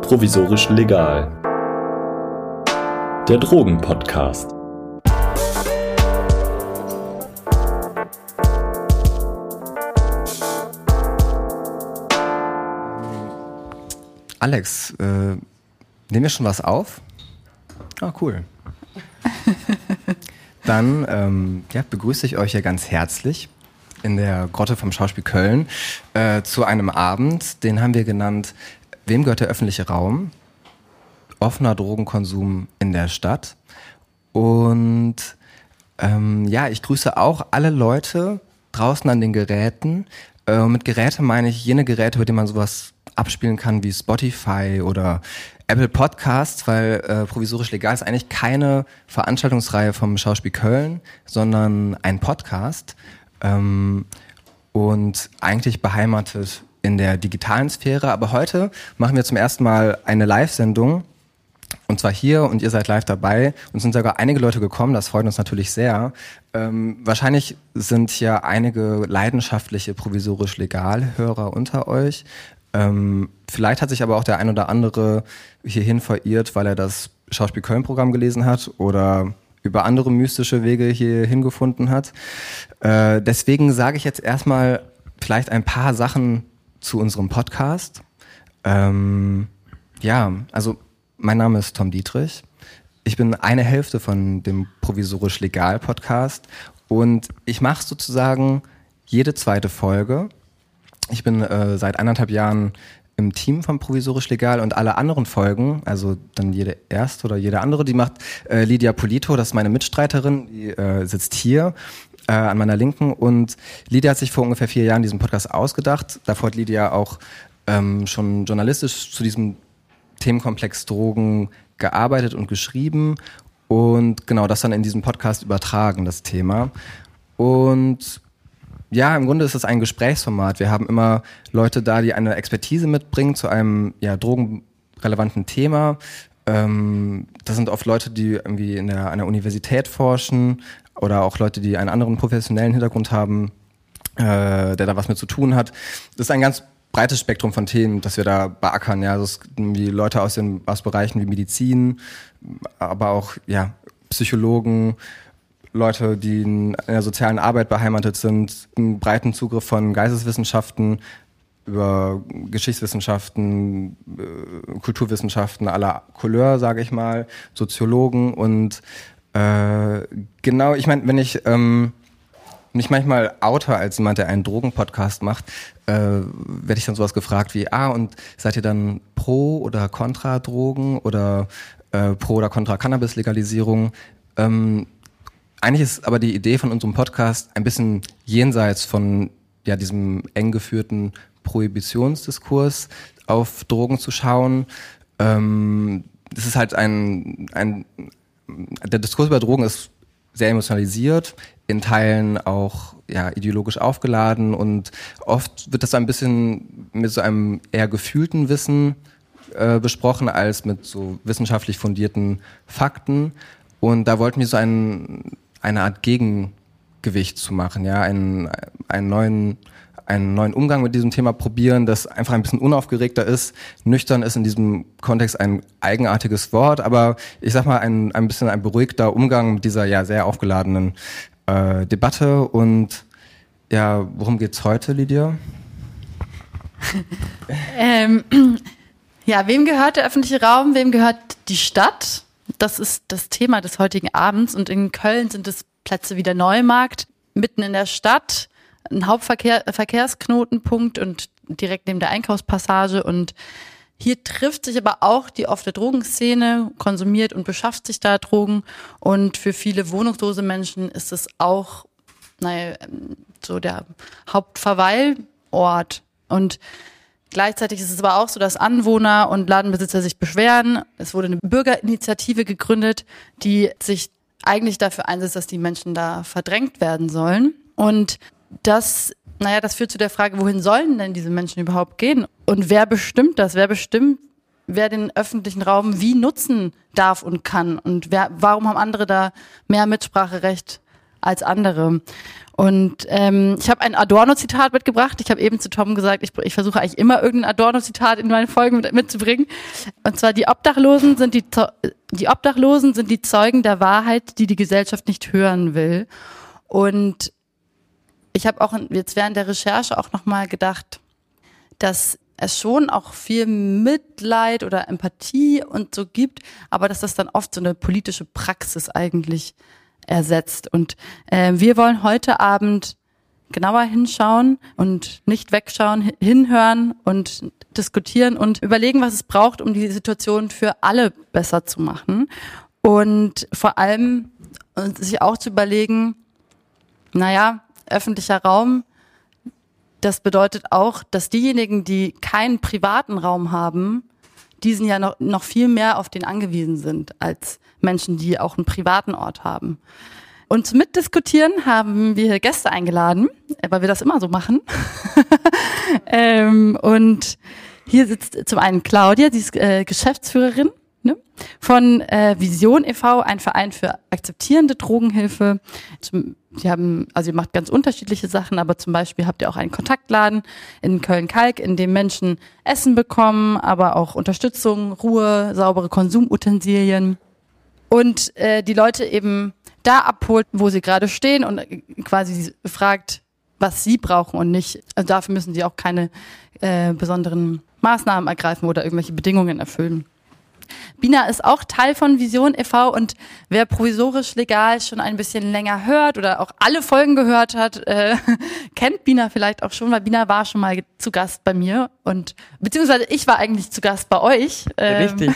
Provisorisch legal. Der Drogen-Podcast. Alex, nehmen wir schon was auf? Ah, cool. Dann begrüße ich euch ja ganz herzlich in der Grotte vom Schauspiel Köln zu einem Abend, den haben wir genannt, wem gehört der öffentliche Raum? Offener Drogenkonsum in der Stadt. Und ich grüße auch alle Leute draußen an den Geräten. Mit Geräte meine ich jene Geräte, mit denen man sowas abspielen kann wie Spotify oder Apple Podcasts, weil Provisorisch legal ist eigentlich keine Veranstaltungsreihe vom Schauspiel Köln, sondern ein Podcast und eigentlich beheimatet in der digitalen Sphäre. Aber heute machen wir zum ersten Mal eine Live-Sendung und zwar hier und ihr seid live dabei und sind sogar einige Leute gekommen, das freut uns natürlich sehr. Wahrscheinlich sind ja einige leidenschaftliche Provisorisch legal Hörer unter euch. Vielleicht hat sich aber auch der ein oder andere hierhin verirrt, weil er das Schauspiel Köln-Programm gelesen hat oder über andere mystische Wege hierhin gefunden hat. Deswegen sage ich jetzt erstmal vielleicht ein paar Sachen zu unserem Podcast. Also mein Name ist Tom Dietrich. Ich bin eine Hälfte von dem Provisorisch legal Podcast und ich mache sozusagen jede zweite Folge. Ich bin seit 1,5 Jahren im Team von Provisorisch legal und alle anderen Folgen, also dann jede erste oder jede andere, die macht Lydia Polito, das ist meine Mitstreiterin, die sitzt hier an meiner Linken und Lydia hat sich vor ungefähr 4 Jahren diesen Podcast ausgedacht. Davor hat Lydia auch schon journalistisch zu diesem Themenkomplex Drogen gearbeitet und geschrieben und genau das dann in diesem Podcast übertragen, das Thema. Und ja, im Grunde ist es ein Gesprächsformat. Wir haben immer Leute da, die eine Expertise mitbringen zu einem drogenrelevanten Thema. Das sind oft Leute, die irgendwie an der Universität forschen oder auch Leute, die einen anderen professionellen Hintergrund haben, der da was mit zu tun hat. Das ist ein ganz breites Spektrum von Themen, das wir da beackern. Ja, das sind irgendwie Leute aus Bereichen wie Medizin, aber auch Psychologen, Leute, die in der sozialen Arbeit beheimatet sind, einen breiten Zugriff von Geisteswissenschaften über Geschichtswissenschaften, Kulturwissenschaften aller Couleur, sage ich mal, Soziologen und ich meine, wenn ich mich manchmal oute als jemand, der einen Drogenpodcast macht, werde ich dann sowas gefragt wie, und seid ihr dann pro oder contra Drogen oder pro oder contra Cannabis-Legalisierung? Eigentlich ist aber die Idee von unserem Podcast ein bisschen jenseits von diesem eng geführten Prohibitionsdiskurs auf Drogen zu schauen. Das ist halt der Diskurs über Drogen ist sehr emotionalisiert, in Teilen auch ideologisch aufgeladen und oft wird das ein bisschen mit so einem eher gefühlten Wissen besprochen als mit so wissenschaftlich fundierten Fakten. Und da wollten wir so eine Art Gegengewicht zu machen, einen neuen Umgang mit diesem Thema probieren, das einfach ein bisschen unaufgeregter ist. Nüchtern ist in diesem Kontext ein eigenartiges Wort, aber ich sag mal ein bisschen ein beruhigter Umgang mit dieser sehr aufgeladenen Debatte. Und worum geht's heute, Lydia? Wem gehört der öffentliche Raum? Wem gehört die Stadt? Das ist das Thema des heutigen Abends und in Köln sind es Plätze wie der Neumarkt, mitten in der Stadt, ein Hauptverkehrsknotenpunkt und direkt neben der Einkaufspassage und hier trifft sich aber auch die offene Drogenszene, konsumiert und beschafft sich da Drogen und für viele wohnungslose Menschen ist es auch so der Hauptverweilort und gleichzeitig ist es aber auch so, dass Anwohner und Ladenbesitzer sich beschweren. Es wurde eine Bürgerinitiative gegründet, die sich eigentlich dafür einsetzt, dass die Menschen da verdrängt werden sollen. Und das führt zu der Frage, wohin sollen denn diese Menschen überhaupt gehen? Und wer bestimmt das? Wer bestimmt, wer den öffentlichen Raum wie nutzen darf und kann? Und warum haben andere da mehr Mitspracherecht als andere. Und ich habe ein Adorno-Zitat mitgebracht. Ich habe eben zu Tom gesagt, ich versuche eigentlich immer irgendein Adorno-Zitat in meine Folgen mitzubringen. Und zwar, die Obdachlosen sind die Zeugen der Wahrheit, die Gesellschaft nicht hören will. Und ich habe auch jetzt während der Recherche auch nochmal gedacht, dass es schon auch viel Mitleid oder Empathie und so gibt, aber dass das dann oft so eine politische Praxis eigentlich ersetzt. Und wir wollen heute Abend genauer hinschauen und nicht wegschauen, hinhören und diskutieren und überlegen, was es braucht, um die Situation für alle besser zu machen. Und vor allem sich auch zu überlegen, öffentlicher Raum, das bedeutet auch, dass diejenigen, die keinen privaten Raum haben, diesen ja noch viel mehr auf den angewiesen sind, als Menschen, die auch einen privaten Ort haben. Und zum Mitdiskutieren haben wir Gäste eingeladen, weil wir das immer so machen. Und hier sitzt zum einen Claudia, sie ist Geschäftsführerin, ne, von Vision e.V., ein Verein für akzeptierende Drogenhilfe. Ihr macht ganz unterschiedliche Sachen, aber zum Beispiel habt ihr auch einen Kontaktladen in Köln-Kalk, in dem Menschen Essen bekommen, aber auch Unterstützung, Ruhe, saubere Konsumutensilien und die Leute eben da abholt, wo sie gerade stehen und quasi fragt, was sie brauchen und nicht. Also dafür müssen sie auch keine besonderen Maßnahmen ergreifen oder irgendwelche Bedingungen erfüllen. Bina ist auch Teil von Vision e.V. und wer provisorisch legal schon ein bisschen länger hört oder auch alle Folgen gehört hat, kennt Bina vielleicht auch schon, weil Bina war schon mal zu Gast bei mir und beziehungsweise ich war eigentlich zu Gast bei euch. Richtig.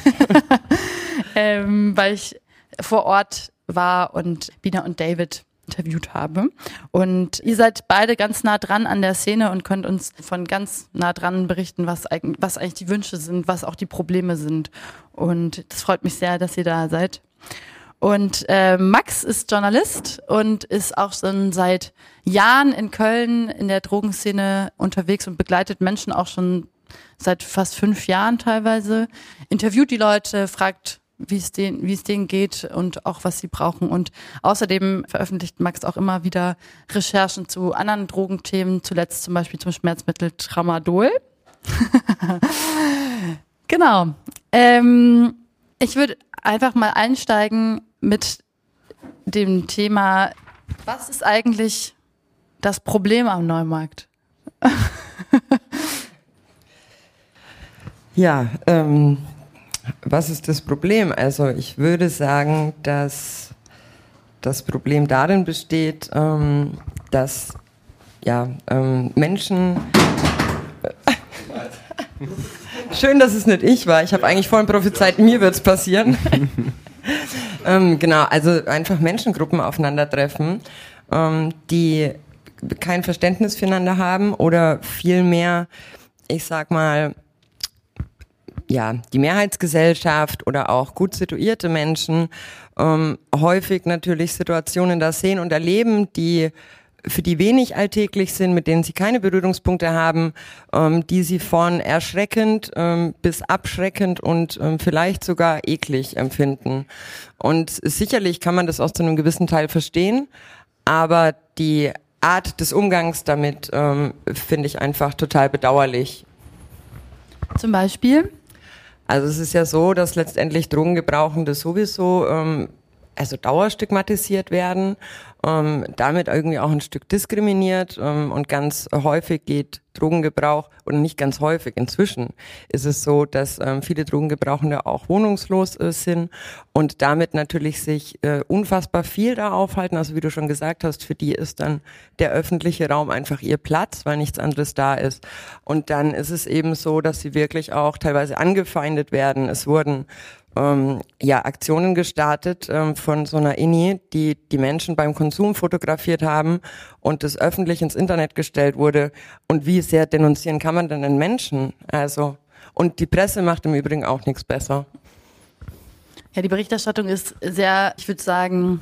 Weil ich vor Ort war und Bina und David interviewt habe. Und ihr seid beide ganz nah dran an der Szene und könnt uns von ganz nah dran berichten, was eigentlich die Wünsche sind, was auch die Probleme sind. Und das freut mich sehr, dass ihr da seid. Und Max ist Journalist und ist auch schon seit Jahren in Köln in der Drogenszene unterwegs und begleitet Menschen auch schon seit fast 5 Jahren teilweise. Interviewt die Leute, fragt, wie es denen geht und auch was sie brauchen. Und außerdem veröffentlicht Max auch immer wieder Recherchen zu anderen Drogenthemen, zuletzt zum Beispiel zum Schmerzmittel Tramadol. Genau. Ich würde einfach mal einsteigen mit dem Thema, was ist eigentlich das Problem am Neumarkt? Ja, was ist das Problem? Also ich würde sagen, dass das Problem darin besteht, dass Menschen... Schön, dass es nicht ich war. Ich habe eigentlich vorhin prophezeit, mir wird's passieren. Genau, also einfach Menschengruppen aufeinandertreffen, die kein Verständnis füreinander haben oder vielmehr, ich sag mal, die Mehrheitsgesellschaft oder auch gut situierte Menschen häufig natürlich Situationen da sehen und erleben, für die wenig alltäglich sind, mit denen sie keine Berührungspunkte haben, die sie von erschreckend bis abschreckend und vielleicht sogar eklig empfinden. Und sicherlich kann man das auch zu einem gewissen Teil verstehen, aber die Art des Umgangs damit finde ich einfach total bedauerlich. Zum Beispiel? Also es ist ja so, dass letztendlich Drogengebrauchende sowieso dauerstigmatisiert werden, damit irgendwie auch ein Stück diskriminiert und ganz häufig geht Drogengebrauch, oder nicht ganz häufig, inzwischen ist es so, dass viele Drogengebrauchende auch wohnungslos sind und damit natürlich sich unfassbar viel da aufhalten. Also wie du schon gesagt hast, für die ist dann der öffentliche Raum einfach ihr Platz, weil nichts anderes da ist. Und dann ist es eben so, dass sie wirklich auch teilweise angefeindet werden. Es wurden Aktionen gestartet von so einer INI, die Menschen beim Konsum fotografiert haben und das öffentlich ins Internet gestellt wurde. Und wie sehr denunzieren kann man denn einen Menschen? Also, und die Presse macht im Übrigen auch nichts besser. Ja, die Berichterstattung ist sehr, ich würde sagen,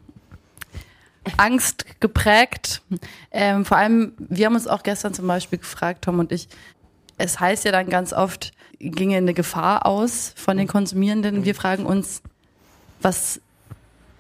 Angst geprägt. Vor allem, wir haben uns auch gestern zum Beispiel gefragt, Tom und ich, es heißt ja dann ganz oft, ginge eine Gefahr aus von den Konsumierenden. Wir fragen uns, was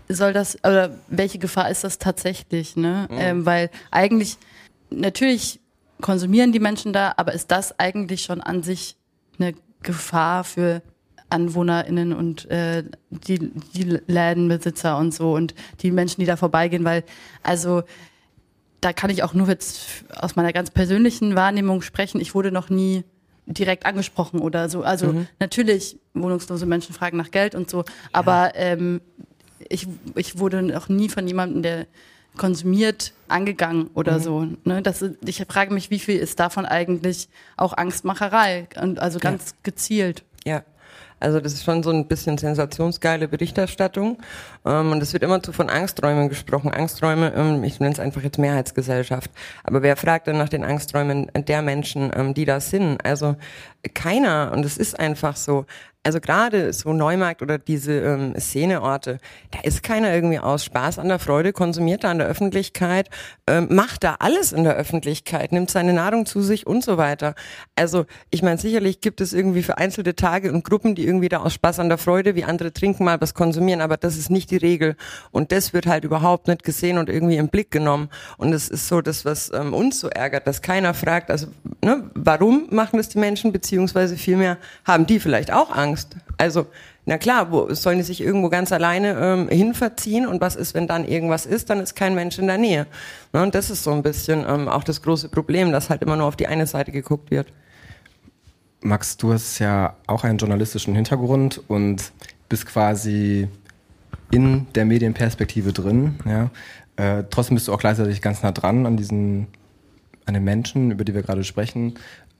soll das, oder welche Gefahr ist das tatsächlich, ne? Weil eigentlich, natürlich konsumieren die Menschen da, aber ist das eigentlich schon an sich eine Gefahr für AnwohnerInnen und die Lädenbesitzer und so und die Menschen, die da vorbeigehen, weil, also da kann ich auch nur jetzt aus meiner ganz persönlichen Wahrnehmung sprechen. Ich wurde noch nie direkt angesprochen oder so. Also natürlich, wohnungslose Menschen fragen nach Geld und so, aber ich wurde noch nie von jemandem, der konsumiert, angegangen oder so. Ne? Ich frage mich, wie viel ist davon eigentlich auch Angstmacherei? Und also ganz gezielt. Ja. Also das ist schon so ein bisschen sensationsgeile Berichterstattung und es wird immer von Angsträumen gesprochen. Angsträume, ich nenne es einfach jetzt Mehrheitsgesellschaft. Aber wer fragt denn nach den Angsträumen der Menschen, die da sind? Also keiner, und es ist einfach so. Also gerade so Neumarkt oder diese Szeneorte, da ist keiner irgendwie aus Spaß an der Freude, konsumiert da in der Öffentlichkeit, macht da alles in der Öffentlichkeit, nimmt seine Nahrung zu sich und so weiter. Also ich meine, sicherlich gibt es irgendwie vereinzelte Tage und Gruppen, die irgendwie da aus Spaß an der Freude, wie andere trinken, mal was konsumieren, aber das ist nicht die Regel. Und das wird halt überhaupt nicht gesehen und irgendwie im Blick genommen. Und es ist so das, was uns so ärgert, dass keiner fragt, also warum machen das die Menschen, beziehungsweise vielmehr haben die vielleicht auch Angst. Also, na klar, sollen die sich irgendwo ganz alleine hinverziehen und was ist, wenn dann irgendwas ist, dann ist kein Mensch in der Nähe. Ne, und das ist so ein bisschen auch das große Problem, dass halt immer nur auf die eine Seite geguckt wird. Max, du hast ja auch einen journalistischen Hintergrund und bist quasi in der Medienperspektive drin. Ja? Trotzdem bist du auch gleichzeitig ganz nah dran an den Menschen, über die wir gerade sprechen.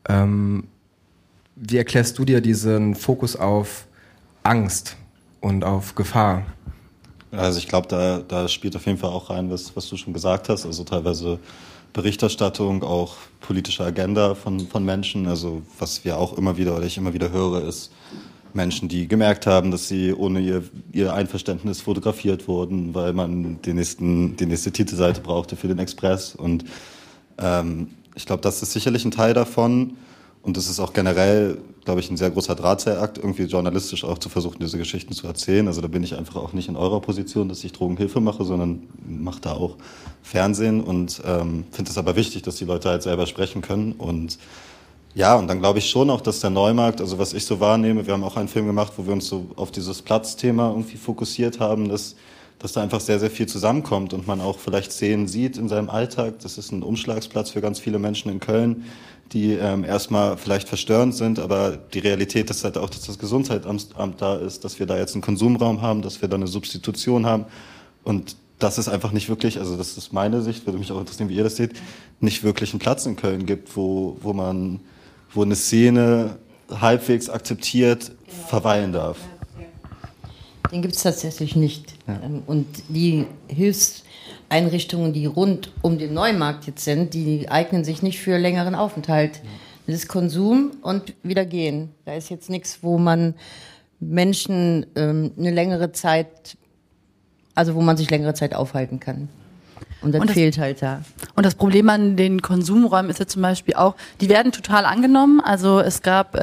Wie erklärst du dir diesen Fokus auf Angst und auf Gefahr? Also ich glaube, da spielt auf jeden Fall auch rein, was du schon gesagt hast. Also teilweise Berichterstattung, auch politische Agenda von Menschen. Also was wir auch immer wieder oder ich immer wieder höre, ist Menschen, die gemerkt haben, dass sie ohne ihr Einverständnis fotografiert wurden, weil man die nächste Titelseite brauchte für den Express. Und ich glaube, das ist sicherlich ein Teil davon. Und es ist auch generell, glaube ich, ein sehr großer Drahtseilakt, irgendwie journalistisch auch zu versuchen, diese Geschichten zu erzählen. Also da bin ich einfach auch nicht in eurer Position, dass ich Drogenhilfe mache, sondern mache da auch Fernsehen und finde es aber wichtig, dass die Leute halt selber sprechen können. Und ja, und dann glaube ich schon auch, dass der Neumarkt, also was ich so wahrnehme, wir haben auch einen Film gemacht, wo wir uns so auf dieses Platzthema irgendwie fokussiert haben, dass da einfach sehr, sehr viel zusammenkommt und man auch vielleicht Szenen sieht in seinem Alltag. Das ist ein Umschlagsplatz für ganz viele Menschen in Köln, die erstmal vielleicht verstörend sind, aber die Realität ist halt auch, dass das Gesundheitsamt da ist, dass wir da jetzt einen Konsumraum haben, dass wir da eine Substitution haben und dass es einfach nicht wirklich, also das ist meine Sicht, würde mich auch interessieren, wie ihr das seht, nicht wirklich einen Platz in Köln gibt, wo eine Szene halbwegs akzeptiert verweilen darf. Den gibt es tatsächlich nicht. Ja. Und die Hilfseinrichtungen, die rund um den Neumarkt jetzt sind, die eignen sich nicht für längeren Aufenthalt. Das ist Konsum und wieder gehen. Da ist jetzt nichts, wo man Menschen eine längere Zeit, also wo man sich längere Zeit aufhalten kann. Und das fehlt halt da. Und das Problem an den Konsumräumen ist ja zum Beispiel auch, die werden total angenommen. Also es gab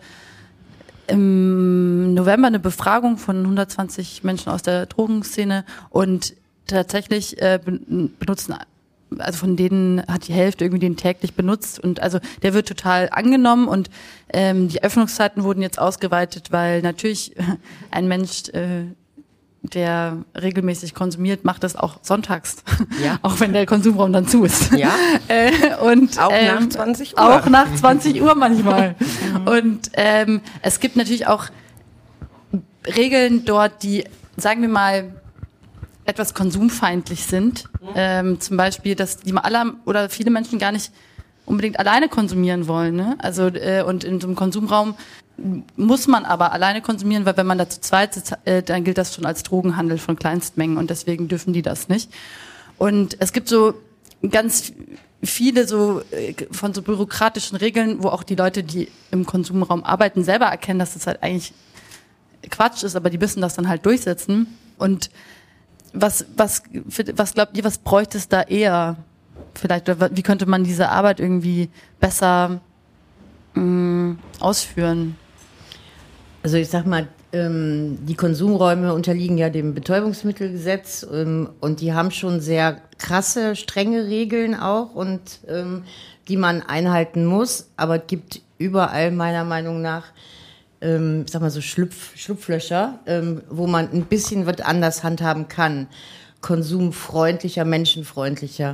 im November eine Befragung von 120 Menschen aus der Drogenszene und tatsächlich benutzen, also von denen hat die Hälfte irgendwie den täglich benutzt und also der wird total angenommen und die Öffnungszeiten wurden jetzt ausgeweitet, weil natürlich ein Mensch, der regelmäßig konsumiert, macht das auch sonntags, ja. Auch wenn der Konsumraum dann zu ist. Ja. Und auch nach 20 Uhr. Auch nach 20 Uhr manchmal. Und es gibt natürlich auch Regeln dort, die, sagen wir mal, etwas konsumfeindlich sind. Zum Beispiel, dass die alle oder viele Menschen gar nicht unbedingt alleine konsumieren wollen. Ne? Also und in so einem Konsumraum muss man aber alleine konsumieren, weil wenn man da zu zweit sitzt, dann gilt das schon als Drogenhandel von Kleinstmengen und deswegen dürfen die das nicht. Und es gibt so ganz viele so von so bürokratischen Regeln, wo auch die Leute, die im Konsumraum arbeiten, selber erkennen, dass das halt eigentlich Quatsch ist, aber die müssen das dann halt durchsetzen. Und was glaubt ihr, was bräuchte es da eher? Vielleicht, oder wie könnte man diese Arbeit irgendwie besser ausführen? Also ich sag mal, Die Konsumräume unterliegen ja dem Betäubungsmittelgesetz und die haben schon sehr krasse, strenge Regeln auch und die man einhalten muss. Aber es gibt überall meiner Meinung nach, sag mal so Schlupflöcher, wo man ein bisschen was anders handhaben kann. Konsumfreundlicher, menschenfreundlicher.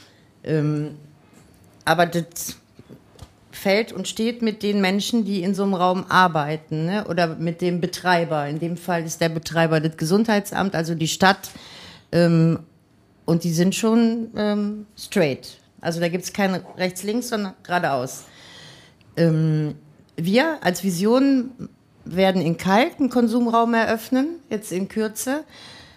Aber das fällt und steht mit den Menschen, die in so einem Raum arbeiten, ne? Oder mit dem Betreiber. In dem Fall ist der Betreiber das Gesundheitsamt, also die Stadt. Und die sind schon straight. Also da gibt es kein rechts-links, sondern geradeaus. Wir als Vision werden in Kalk einen Konsumraum eröffnen, jetzt in Kürze.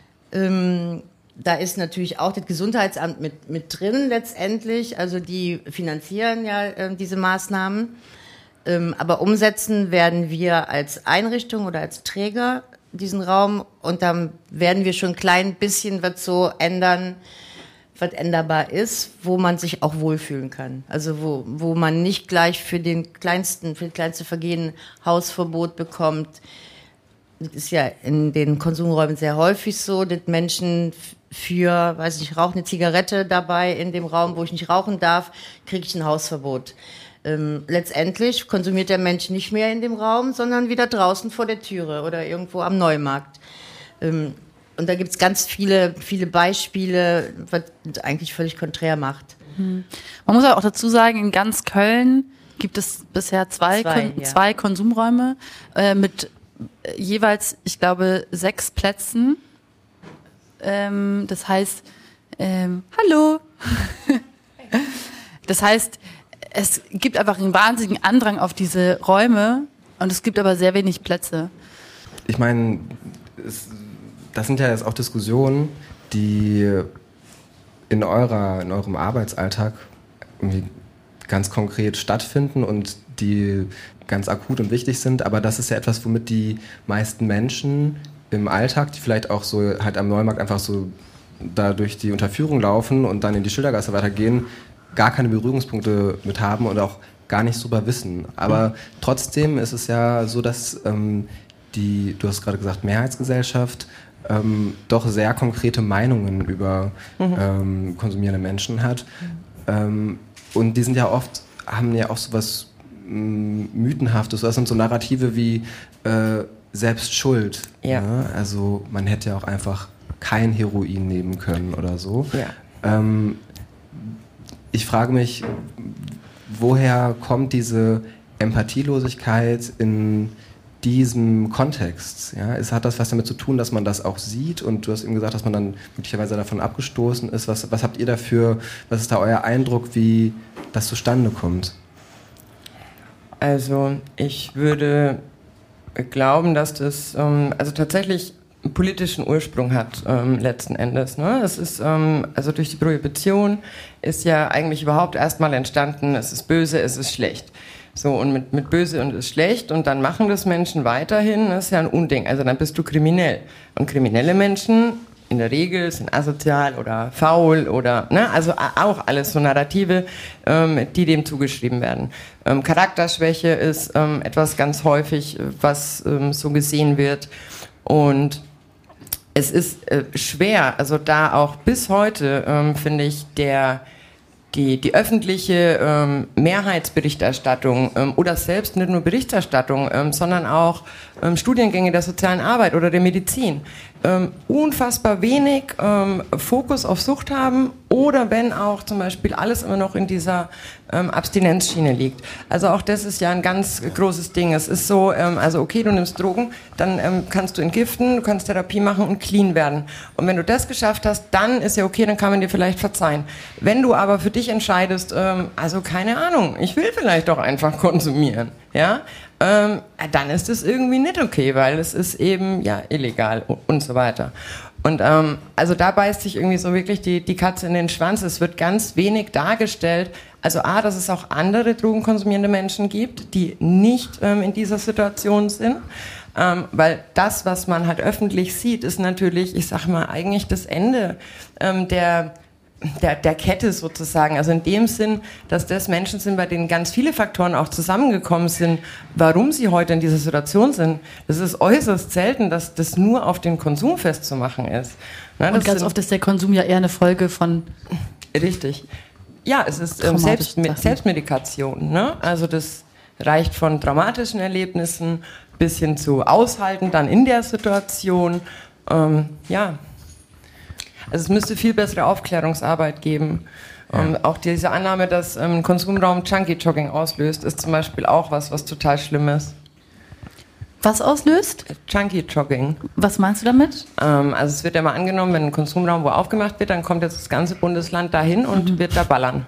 Da ist natürlich auch das Gesundheitsamt mit drin letztendlich. Also die finanzieren ja diese Maßnahmen. Aber umsetzen werden wir als Einrichtung oder als Träger diesen Raum. Und dann werden wir schon ein klein bisschen was so ändern, was änderbar ist, wo man sich auch wohlfühlen kann. Also wo man nicht gleich für das kleinste Vergehen Hausverbot bekommt. Das ist ja in den Konsumräumen sehr häufig so, dass Menschen rauche eine Zigarette dabei in dem Raum, wo ich nicht rauchen darf, kriege ich ein Hausverbot. Letztendlich konsumiert der Mensch nicht mehr in dem Raum, sondern wieder draußen vor der Türe oder irgendwo am Neumarkt. Und da gibt es ganz viele Beispiele, was eigentlich völlig konträr macht. Man muss auch dazu sagen, in ganz Köln gibt es bisher zwei Konsumräume mit jeweils, ich glaube, 6 Plätzen. Das heißt, hallo. Das heißt, es gibt einfach einen wahnsinnigen Andrang auf diese Räume und es gibt aber sehr wenig Plätze. Ich meine, das sind ja jetzt auch Diskussionen, die in eurem Arbeitsalltag irgendwie ganz konkret stattfinden und die ganz akut und wichtig sind, aber das ist ja etwas, womit die meisten Menschen im Alltag, die vielleicht auch so halt am Neumarkt einfach so da durch die Unterführung laufen und dann in die Schildergasse weitergehen, gar keine Berührungspunkte mit haben und auch gar nicht super wissen. Aber trotzdem ist es ja so, dass du hast gerade gesagt, Mehrheitsgesellschaft doch sehr konkrete Meinungen über konsumierende Menschen hat. Und die sind ja oft, haben ja auch so was Mythenhaftes. Das sind so Narrative wie selbst schuld. Ja. Ne? Also man hätte ja auch einfach kein Heroin nehmen können oder so. Ja. Ich frage mich, woher kommt diese Empathielosigkeit in diesem Kontext? Ja? Hat das was damit zu tun, dass man das auch sieht? Und du hast eben gesagt, dass man dann möglicherweise davon abgestoßen ist. Was habt ihr dafür, was ist da euer Eindruck, wie das zustande kommt? Also ich würde glauben, dass das also tatsächlich einen politischen Ursprung hat letzten Endes. Ne? Es ist also durch die Prohibition ist ja eigentlich überhaupt erstmal entstanden, es ist böse, es ist schlecht. So, und mit böse und ist schlecht und dann machen das Menschen weiterhin, das ist ja ein Unding. Also dann bist du kriminell. Und kriminelle Menschen in der Regel sind asozial oder faul oder, ne, also auch alles so Narrative, die dem zugeschrieben werden. Charakterschwäche ist etwas ganz häufig, was so gesehen wird. Und es ist schwer, also da auch bis heute, finde ich, die öffentliche Mehrheitsberichterstattung oder selbst nicht nur Berichterstattung, sondern auch Studiengänge der sozialen Arbeit oder der Medizin unfassbar wenig Fokus auf Sucht haben oder wenn auch zum Beispiel alles immer noch in dieser Abstinenzschiene liegt. Also auch das ist ja ein ganz großes Ding. Es ist so, also okay, du nimmst Drogen, dann kannst du entgiften, du kannst Therapie machen und clean werden. Und wenn du das geschafft hast, dann ist ja okay, dann kann man dir vielleicht verzeihen. Wenn du aber für dich entscheidest, also keine Ahnung, ich will vielleicht doch einfach konsumieren, ja, dann ist es irgendwie nicht okay, weil es ist eben ja illegal und so weiter. Und also da beißt sich irgendwie so wirklich die Katze in den Schwanz. Es wird ganz wenig dargestellt. Also dass es auch andere drogenkonsumierende Menschen gibt, die nicht in dieser Situation sind. Weil das, was man halt öffentlich sieht, ist natürlich, ich sag mal, eigentlich das Ende der der Kette sozusagen. Also in dem Sinn, dass das Menschen sind, bei denen ganz viele Faktoren auch zusammengekommen sind, warum sie heute in dieser Situation sind. Das ist äußerst selten, dass das nur auf den Konsum festzumachen ist. Na, und ganz oft ist der Konsum ja eher eine Folge von... Richtig. Ja, es ist Selbstmedikation. Ne? Also das reicht von traumatischen Erlebnissen bis hin zu Aushalten dann in der Situation. Ja. Also es müsste viel bessere Aufklärungsarbeit geben. Auch diese Annahme, dass Konsumraum Junkie-Jogging auslöst, ist zum Beispiel auch was total Schlimmes. Was auslöst? Junkie-Jogging. Was meinst du damit? Also es wird ja mal angenommen, wenn ein Konsumraum wo aufgemacht wird, dann kommt jetzt das ganze Bundesland dahin und wird da ballern.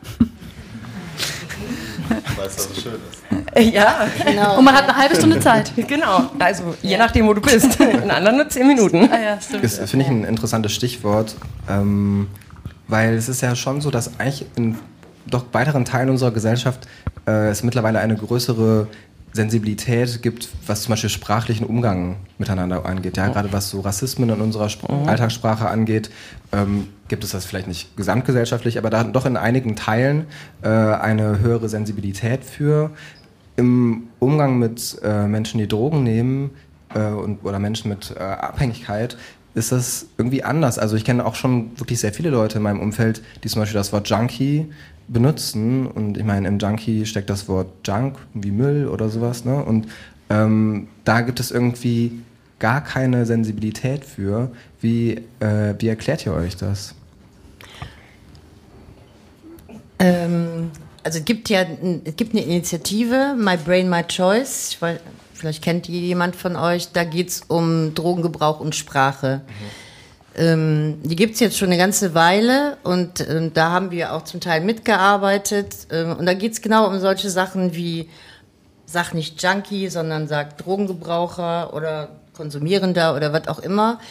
Weil es so schön ist. Ja, genau. Und man hat eine halbe Stunde Zeit. Genau, also je nachdem, wo du bist. In anderen nur 10 Minuten. Ah, ja, stimmt. Das finde ich ein interessantes Stichwort, weil es ist ja schon so, dass eigentlich in doch weiteren Teilen unserer Gesellschaft es mittlerweile eine größere Sensibilität gibt, was zum Beispiel sprachlichen Umgang miteinander angeht. Ja, gerade was so Rassismen in unserer Alltagssprache angeht, gibt es das vielleicht nicht gesamtgesellschaftlich, aber da doch in einigen Teilen eine höhere Sensibilität für. Im Umgang mit Menschen, die Drogen nehmen oder Menschen mit Abhängigkeit, ist das irgendwie anders. Also ich kenne auch schon wirklich sehr viele Leute in meinem Umfeld, die zum Beispiel das Wort Junkie benutzen, und ich meine, im Junkie steckt das Wort Junk, wie Müll oder sowas, ne? Und da gibt es irgendwie gar keine Sensibilität für. Wie erklärt ihr euch das? Also es gibt eine Initiative, My Brain, My Choice, vielleicht kennt die jemand von euch, da geht es um Drogengebrauch und Sprache. Die gibt es jetzt schon eine ganze Weile, und da haben wir auch zum Teil mitgearbeitet, und da geht es genau um solche Sachen wie, sag nicht Junkie, sondern sag Drogengebraucher oder Konsumierender oder was auch immer.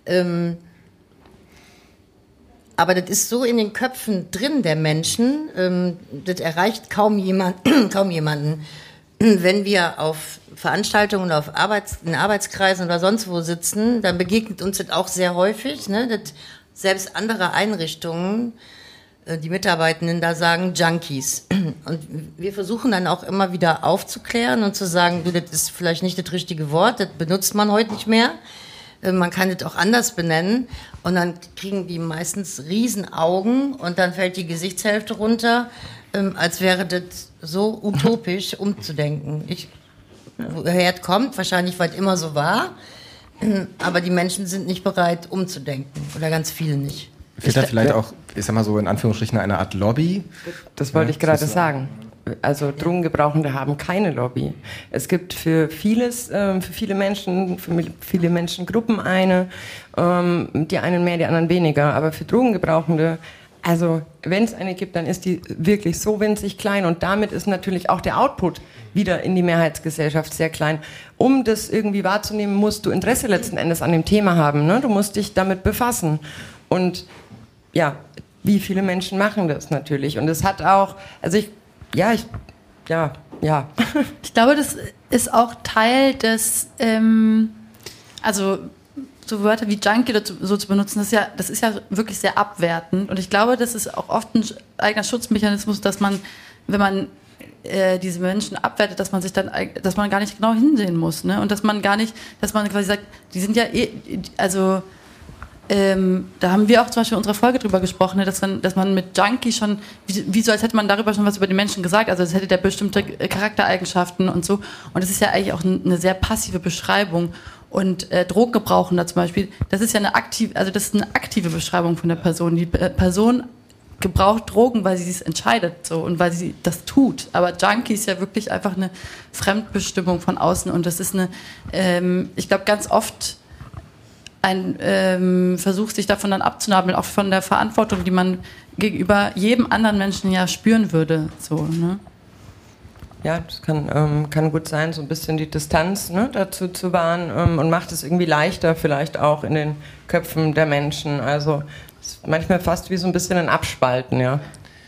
Aber das ist so in den Köpfen drin der Menschen, das erreicht kaum jemanden. Wenn wir auf Veranstaltungen oder in Arbeitskreisen oder sonst wo sitzen, dann begegnet uns das auch sehr häufig, ne, dass selbst andere Einrichtungen, die Mitarbeitenden da sagen Junkies. Und wir versuchen dann auch immer wieder aufzuklären und zu sagen, du, das ist vielleicht nicht das richtige Wort, das benutzt man heute nicht mehr. Man kann das auch anders benennen, und dann kriegen die meistens Riesenaugen und dann fällt die Gesichtshälfte runter, als wäre das so utopisch umzudenken. Woher es kommt, wahrscheinlich, weil es immer so war, aber die Menschen sind nicht bereit umzudenken, oder ganz viele nicht. Fehlt da vielleicht auch, ich sag mal so in Anführungsstrichen, eine Art Lobby? Das wollte ich gerade sagen. Also Drogengebrauchende haben keine Lobby. Es gibt für viele Menschengruppen eine, die einen mehr, die anderen weniger. Aber für Drogengebrauchende, also wenn es eine gibt, dann ist die wirklich so winzig klein. Und damit ist natürlich auch der Output wieder in die Mehrheitsgesellschaft sehr klein. Um das irgendwie wahrzunehmen, musst du Interesse letzten Endes an dem Thema haben. Ne? Du musst dich damit befassen. Und ja, wie viele Menschen machen das natürlich? Und es hat auch, ja. Ich glaube, das ist auch Teil des, also so Wörter wie Junkie oder so zu benutzen, das ist ja wirklich sehr abwertend. Und ich glaube, das ist auch oft ein eigener Schutzmechanismus, dass man, wenn man diese Menschen abwertet, dass man gar nicht genau hinsehen muss, ne? Und dass man quasi sagt, die sind ja also da haben wir auch zum Beispiel in unserer Folge drüber gesprochen, ne, dass man mit Junkie schon, wie so als hätte man darüber schon was über den Menschen gesagt, also als hätte der bestimmte Charaktereigenschaften und so. Und das ist ja eigentlich auch eine sehr passive Beschreibung. Und Drogengebrauchender zum Beispiel, das ist ja eine aktive Beschreibung von der Person. Die Person gebraucht Drogen, weil sie es entscheidet so und weil sie das tut. Aber Junkie ist ja wirklich einfach eine Fremdbestimmung von außen, und das ist ich glaube, ganz oft ein Versuch, sich davon dann abzunabeln, auch von der Verantwortung, die man gegenüber jedem anderen Menschen ja spüren würde. So, ne? Ja, das kann gut sein, so ein bisschen die Distanz, ne, dazu zu wahren, und macht es irgendwie leichter vielleicht auch in den Köpfen der Menschen. Also es ist manchmal fast wie so ein bisschen ein Abspalten, ja.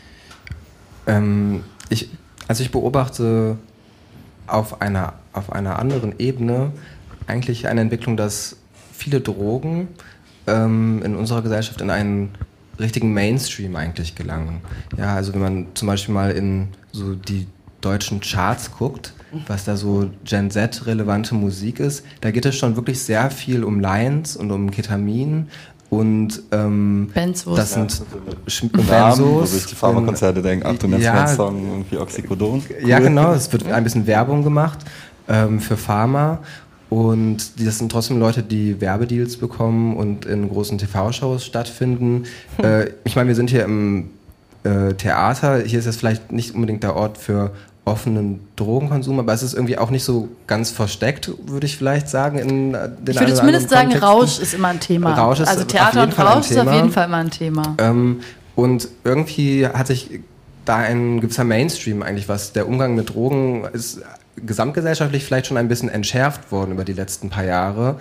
Ich beobachte auf einer anderen Ebene eigentlich eine Entwicklung, dass viele Drogen in unserer Gesellschaft in einen richtigen Mainstream eigentlich gelangen. Ja, also wenn man zum Beispiel mal in so die deutschen Charts guckt, was da so Gen Z-relevante Musik ist, da geht es schon wirklich sehr viel um Lines und um Ketamin und Benzos. Das sind Benzos. Wo sich die Pharmakonzerte denken, ach, du nennst meinen Song irgendwie Oxycodon. Cool. Ja, genau, es wird ein bisschen Werbung gemacht für Pharma. Und das sind trotzdem Leute, die Werbedeals bekommen und in großen TV-Shows stattfinden. Ich meine, wir sind hier im Theater. Hier ist jetzt vielleicht nicht unbedingt der Ort für offenen Drogenkonsum, aber es ist irgendwie auch nicht so ganz versteckt, würde ich vielleicht sagen. Ich würde zumindest sagen, Rausch ist immer ein Thema. Rausch ist also Theater und Rausch ist auf jeden Fall immer ein Thema. Und irgendwie hat sich da ein gewisser Mainstream eigentlich, was der Umgang mit Drogen ist, gesamtgesellschaftlich vielleicht schon ein bisschen entschärft worden über die letzten paar Jahre.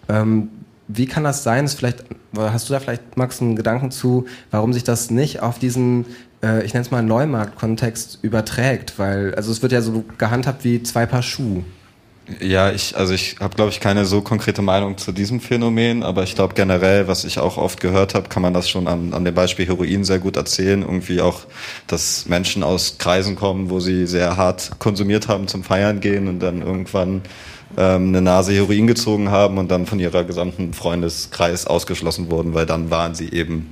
Wie kann das sein? Hast du da vielleicht, Max, einen Gedanken zu, warum sich das nicht auf diesen, ich nenne es mal Neumarkt-Kontext überträgt? Weil, also es wird ja so gehandhabt wie zwei Paar Schuhe. Ja, ich habe, glaube ich, keine so konkrete Meinung zu diesem Phänomen, aber ich glaube generell, was ich auch oft gehört habe, kann man das schon an dem Beispiel Heroin sehr gut erzählen. Irgendwie auch, dass Menschen aus Kreisen kommen, wo sie sehr hart konsumiert haben zum Feiern gehen und dann irgendwann eine Nase Heroin gezogen haben und dann von ihrer gesamten Freundeskreis ausgeschlossen wurden, weil dann waren sie eben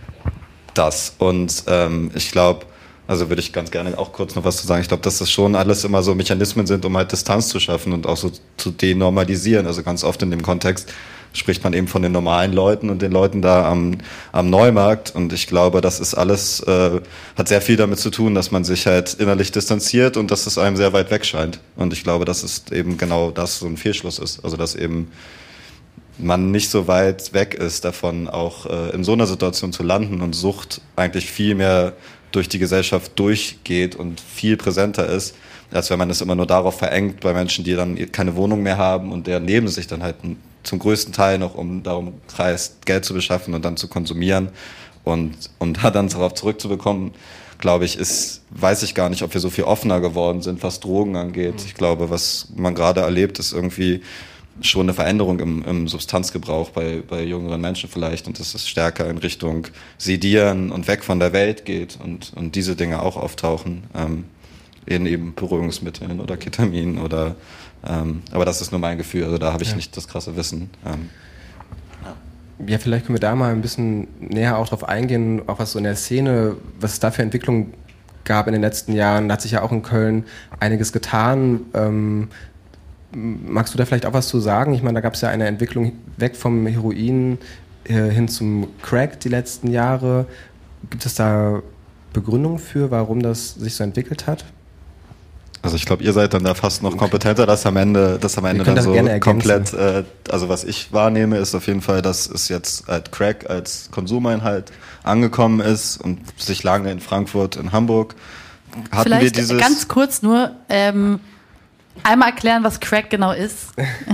das. Und ich glaube, also würde ich ganz gerne auch kurz noch was zu sagen. Ich glaube, dass das schon alles immer so Mechanismen sind, um halt Distanz zu schaffen und auch so zu denormalisieren. Also ganz oft in dem Kontext spricht man eben von den normalen Leuten und den Leuten da am Neumarkt. Und ich glaube, das ist alles, hat sehr viel damit zu tun, dass man sich halt innerlich distanziert und dass es einem sehr weit weg scheint. Und ich glaube, dass es eben genau das so ein Fehlschluss ist. Also dass eben man nicht so weit weg ist davon, auch in so einer Situation zu landen und Sucht eigentlich viel mehr durch die Gesellschaft durchgeht und viel präsenter ist, als wenn man es immer nur darauf verengt bei Menschen, die dann keine Wohnung mehr haben und deren Leben sich dann halt zum größten Teil noch darum kreist, Geld zu beschaffen und dann zu konsumieren und da dann darauf zurückzubekommen, glaube ich, weiß ich gar nicht, ob wir so viel offener geworden sind, was Drogen angeht. Ich glaube, was man gerade erlebt, ist irgendwie schon eine Veränderung im Substanzgebrauch bei jüngeren Menschen vielleicht und dass es stärker in Richtung Sedieren und weg von der Welt geht und diese Dinge auch auftauchen, in eben Beruhigungsmitteln oder Ketamin oder aber das ist nur mein Gefühl, also da habe ich nicht das krasse Wissen. Ja, vielleicht können wir da mal ein bisschen näher auch drauf eingehen, auch was so in der Szene, was es da für Entwicklungen gab in den letzten Jahren. Da hat sich ja auch in Köln einiges getan. Magst du da vielleicht auch was zu sagen? Ich meine, da gab es ja eine Entwicklung weg vom Heroin hin zum Crack die letzten Jahre. Gibt es da Begründungen für, warum das sich so entwickelt hat? Also ich glaube, ihr seid dann da fast noch kompetenter, dass am Ende dann so komplett, also was ich wahrnehme, ist auf jeden Fall, dass es jetzt halt Crack als Konsumeinheit angekommen ist und sich lange in Frankfurt, in Hamburg hatten vielleicht wir dieses... Ganz kurz nur, einmal erklären, was Crack genau ist.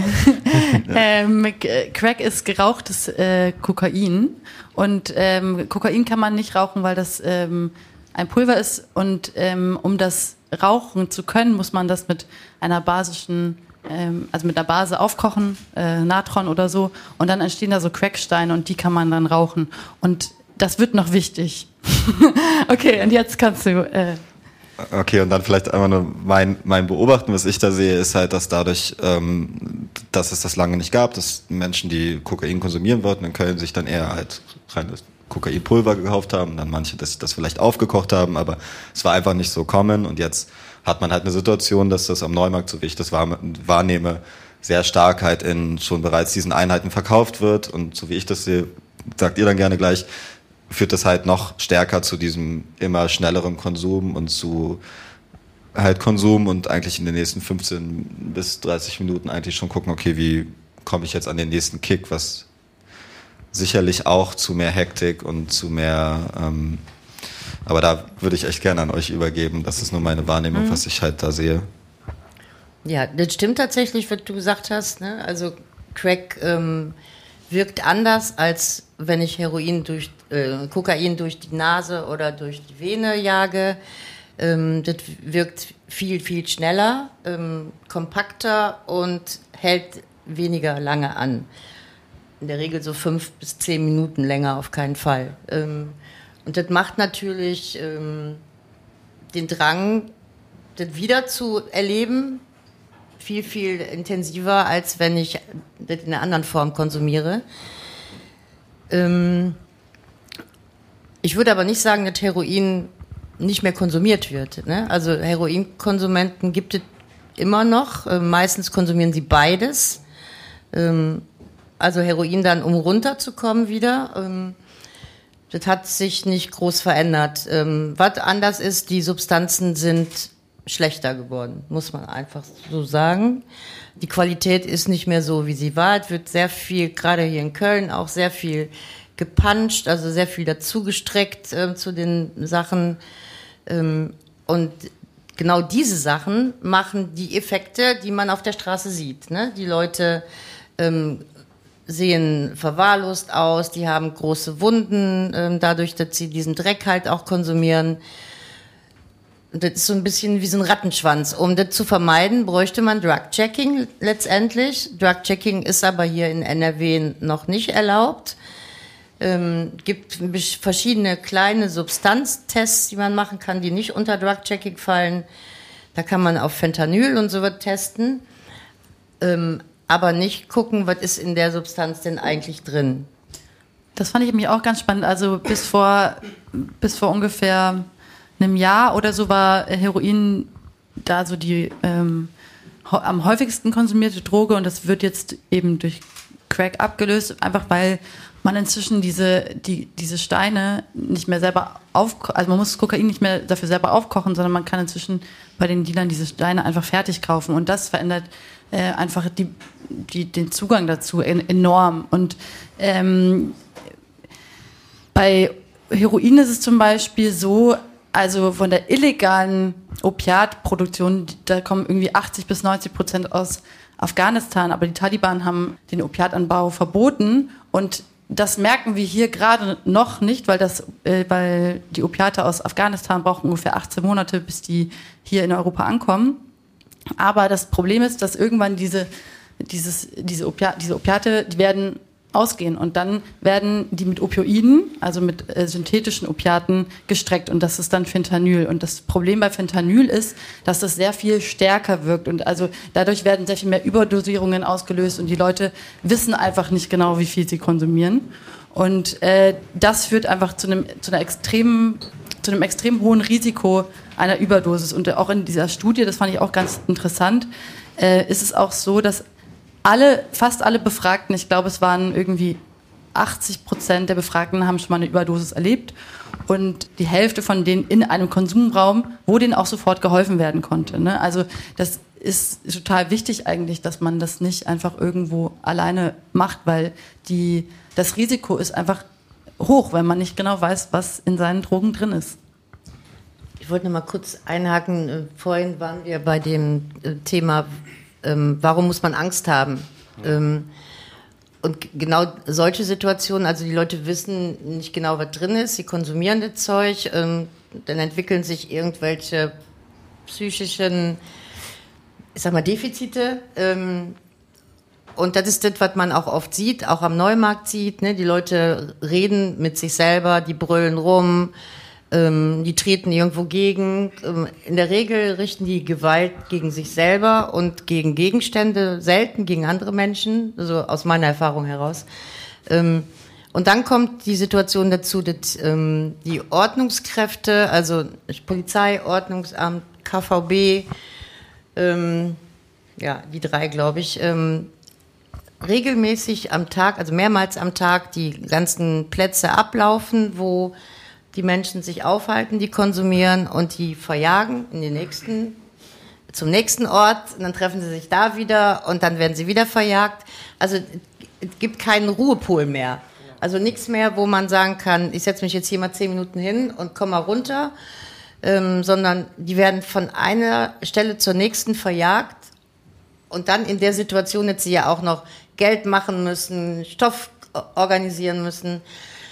Crack ist gerauchtes Kokain und Kokain kann man nicht rauchen, weil das ein Pulver ist und um das rauchen zu können, muss man das mit einer basischen, also mit einer Base aufkochen, Natron oder so und dann entstehen da so Cracksteine und die kann man dann rauchen und das wird noch wichtig. Okay, und jetzt kannst du... Okay, und dann vielleicht einmal nur mein Beobachten, was ich da sehe, ist halt, dass dadurch, dass es das lange nicht gab, dass Menschen, die Kokain konsumieren wollten in Köln, sich dann eher halt reines Kokainpulver gekauft haben, dann manche, dass sie das vielleicht aufgekocht haben, aber es war einfach nicht so common und jetzt hat man halt eine Situation, dass das am Neumarkt, so wie ich das wahrnehme, sehr stark halt in schon bereits diesen Einheiten verkauft wird und so wie ich das sehe, sagt ihr dann gerne gleich, führt das halt noch stärker zu diesem immer schnelleren Konsum und zu halt Konsum und eigentlich in den nächsten 15 bis 30 Minuten eigentlich schon gucken, okay, wie komme ich jetzt an den nächsten Kick, was sicherlich auch zu mehr Hektik und zu mehr, aber da würde ich echt gerne an euch übergeben, das ist nur meine Wahrnehmung, was ich halt da sehe. Ja, das stimmt tatsächlich, was du gesagt hast, ne? Also Crack wirkt anders, als wenn ich Kokain durch die Nase oder durch die Vene jage. Das wirkt viel, viel schneller, kompakter und hält weniger lange an. in der Regel so 5 bis 10 Minuten, länger auf keinen Fall. Und das macht natürlich den Drang, das wieder zu erleben, viel, viel intensiver, als wenn ich das in einer anderen Form konsumiere. Ich würde aber nicht sagen, dass Heroin nicht mehr konsumiert wird. Ne? Also Heroinkonsumenten gibt es immer noch. Meistens konsumieren sie beides. Also Heroin dann, um runterzukommen wieder. Das hat sich nicht groß verändert. Was anders ist, die Substanzen sind schlechter geworden, muss man einfach so sagen. Die Qualität ist nicht mehr so, wie sie war. Es wird sehr viel, gerade hier in Köln, auch sehr viel gepanscht, also sehr viel dazugestreckt zu den Sachen. Und genau diese Sachen machen die Effekte, die man auf der Straße sieht. Ne? Die Leute sehen verwahrlost aus, die haben große Wunden, dadurch, dass sie diesen Dreck halt auch konsumieren. Und das ist so ein bisschen wie so ein Rattenschwanz. Um das zu vermeiden, bräuchte man Drug-Checking letztendlich. Drug-Checking ist aber hier in NRW noch nicht erlaubt. Gibt verschiedene kleine Substanztests, die man machen kann, die nicht unter Drug-Checking fallen. Da kann man auf Fentanyl und so was testen, aber nicht gucken, was ist in der Substanz denn eigentlich drin. Das fand ich mich auch ganz spannend. Also bis vor ungefähr einem Jahr oder so war Heroin da so die am häufigsten konsumierte Droge, und das wird jetzt eben durch Crack abgelöst, einfach weil man inzwischen diese Steine nicht mehr selber also man muss Kokain nicht mehr dafür selber aufkochen, sondern man kann inzwischen bei den Dealern diese Steine einfach fertig kaufen, und das verändert einfach den Zugang dazu enorm. Und bei Heroin ist es zum Beispiel so, also von der illegalen Opiatproduktion, da kommen irgendwie 80-90% aus Afghanistan, aber die Taliban haben den Opiatanbau verboten, und das merken wir hier gerade noch nicht, weil die Opiate aus Afghanistan brauchen ungefähr 18 Monate, bis die hier in Europa ankommen. Aber das Problem ist, dass irgendwann diese Opiate, die werden ausgehen, und dann werden die mit Opioiden, also mit synthetischen Opiaten gestreckt, und das ist dann Fentanyl. Und das Problem bei Fentanyl ist, dass das sehr viel stärker wirkt, und also dadurch werden sehr viel mehr Überdosierungen ausgelöst, und die Leute wissen einfach nicht genau, wie viel sie konsumieren. Und das führt einfach zu einem extrem hohen Risiko einer Überdosis. Und auch in dieser Studie, das fand ich auch ganz interessant, ist es auch so, dass fast alle Befragten, ich glaube, es waren irgendwie 80% der Befragten haben schon mal eine Überdosis erlebt, und die Hälfte von denen in einem Konsumraum, wo denen auch sofort geholfen werden konnte. Ne? Also das ist total wichtig eigentlich, dass man das nicht einfach irgendwo alleine macht, weil das Risiko ist einfach hoch, weil man nicht genau weiß, was in seinen Drogen drin ist. Ich wollte noch mal kurz einhaken. Vorhin waren wir bei dem Thema, warum muss man Angst haben? Und genau solche Situationen, also die Leute wissen nicht genau, was drin ist, sie konsumieren das Zeug, dann entwickeln sich irgendwelche psychischen, ich sag mal, Defizite. Und das ist das, was man auch oft sieht, auch am Neumarkt sieht. Ne? Die Leute reden mit sich selber, die brüllen rum, die treten irgendwo gegen. In der Regel richten die Gewalt gegen sich selber und gegen Gegenstände, selten gegen andere Menschen, also aus meiner Erfahrung heraus. Und dann kommt die Situation dazu, dass die Ordnungskräfte, also Polizei, Ordnungsamt, KVB, die 3, glaube ich, regelmäßig am Tag, also mehrmals am Tag, die ganzen Plätze ablaufen, wo die Menschen sich aufhalten, die konsumieren, und die verjagen zum nächsten Ort, und dann treffen sie sich da wieder, und dann werden sie wieder verjagt. Also es gibt keinen Ruhepol mehr. Also nichts mehr, wo man sagen kann, ich setze mich jetzt hier mal 10 Minuten hin und komme mal runter, sondern die werden von einer Stelle zur nächsten verjagt, und dann in der Situation, dass sie ja auch noch Geld machen müssen, Stoff organisieren müssen.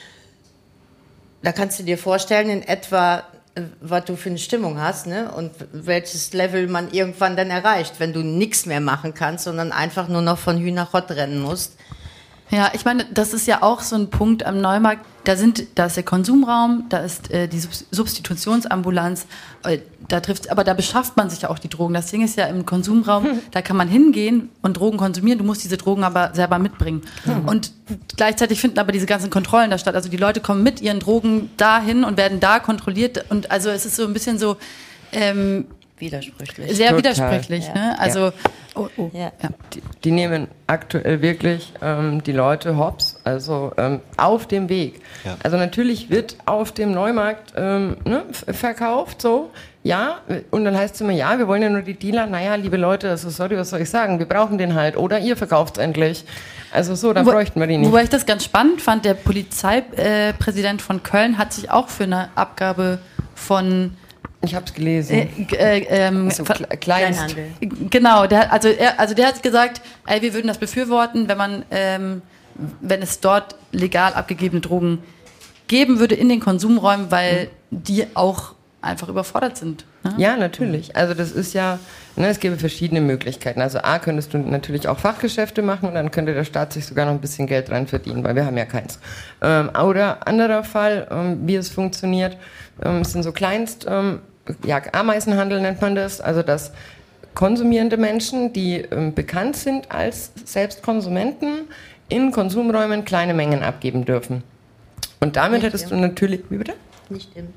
Da kannst du dir vorstellen, in etwa, was du für eine Stimmung hast, ne? Und welches Level man irgendwann dann erreicht, wenn du nichts mehr machen kannst, sondern einfach nur noch von Hüh nach Hott rennen musst. Ja, ich meine, das ist ja auch so ein Punkt am Neumarkt. Da ist der Konsumraum, da ist die Substitutionsambulanz, aber da beschafft man sich ja auch die Drogen. Das Ding ist ja im Konsumraum, da kann man hingehen und Drogen konsumieren, du musst diese Drogen aber selber mitbringen. Und gleichzeitig finden aber diese ganzen Kontrollen da statt. Also die Leute kommen mit ihren Drogen dahin und werden da kontrolliert. Und also es ist so ein bisschen so Widersprüchlich. sehr Total. widersprüchlich. Ja. Ne? Also Ja. Die nehmen aktuell wirklich die Leute hops, also auf dem Weg. Ja. Also natürlich wird auf dem Neumarkt verkauft, so, ja, und dann heißt es immer, ja, wir wollen ja nur die Dealer, naja, liebe Leute, also sorry, was soll ich sagen, wir brauchen den halt, oder ihr verkauft endlich. Also so, dann bräuchten wir die nicht. Wobei ich das ganz spannend fand, der Polizeipräsident von Köln hat sich auch für eine Abgabe von Ich habe es gelesen. Also Kleinst. Kleinhandel. Genau, der hat gesagt, ey, wir würden das befürworten, wenn es dort legal abgegebene Drogen geben würde in den Konsumräumen, weil die auch einfach überfordert sind. Ne? Ja, natürlich. Also das ist ja, es gäbe verschiedene Möglichkeiten. Also A, könntest du natürlich auch Fachgeschäfte machen und dann könnte der Staat sich sogar noch ein bisschen Geld rein verdienen, weil wir haben ja keins. Oder anderer Fall, wie es funktioniert, es sind so Ameisenhandel nennt man das, also dass konsumierende Menschen, die bekannt sind als Selbstkonsumenten, in Konsumräumen kleine Mengen abgeben dürfen. Und damit hättest du natürlich, wie bitte? Nicht im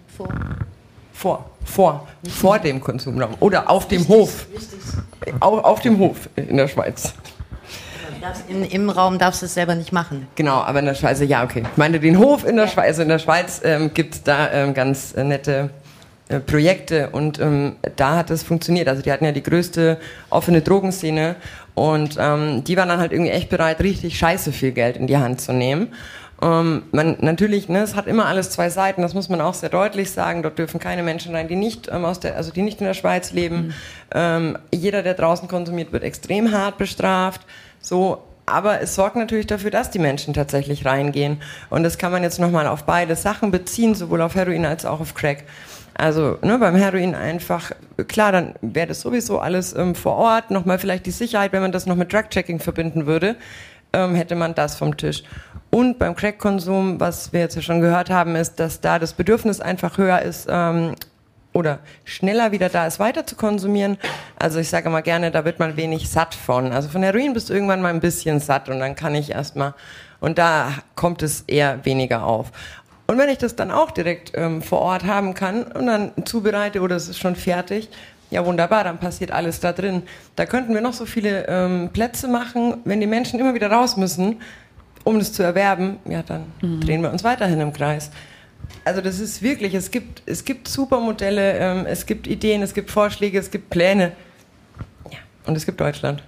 Vor dem Konsumraum oder auf dem Hof. Auf dem Hof in der Schweiz. Im Raum darfst du es selber nicht machen. Genau, aber in der Schweiz, ja, okay. Ich meine den Hof in der Schweiz. Also in der Schweiz gibt es da ganz nette Projekte und da hat es funktioniert. Also die hatten ja die größte offene Drogenszene und die waren dann halt irgendwie echt bereit, richtig scheiße viel Geld in die Hand zu nehmen. Natürlich, es hat immer alles zwei Seiten, das muss man auch sehr deutlich sagen. Dort dürfen keine Menschen rein, die nicht die nicht in der Schweiz leben. Jeder, der draußen konsumiert, wird extrem hart bestraft. So, aber es sorgt natürlich dafür, dass die Menschen tatsächlich reingehen. Und das kann man jetzt nochmal auf beide Sachen beziehen, sowohl auf Heroin als auch auf Crack. Also beim Heroin einfach, klar, dann wäre das sowieso alles vor Ort, nochmal vielleicht die Sicherheit, wenn man das noch mit Drug-Checking verbinden würde, hätte man das vom Tisch. Und beim Crack-Konsum, was wir jetzt ja schon gehört haben, ist, dass da das Bedürfnis einfach höher ist oder schneller wieder da ist, weiter zu konsumieren. Also ich sage mal gerne, da wird man wenig satt von. Also von Heroin bist du irgendwann mal ein bisschen satt und dann kann ich erstmal, und da kommt es eher weniger auf. Und wenn ich das dann auch direkt vor Ort haben kann und dann zubereite oder es ist schon fertig, ja wunderbar, dann passiert alles da drin. Da könnten wir noch so viele Plätze machen, wenn die Menschen immer wieder raus müssen, um das zu erwerben, ja dann drehen wir uns weiterhin im Kreis. Also das ist wirklich, es gibt super Modelle, es gibt Ideen, es gibt Vorschläge, es gibt Pläne. Ja, und es gibt Deutschland.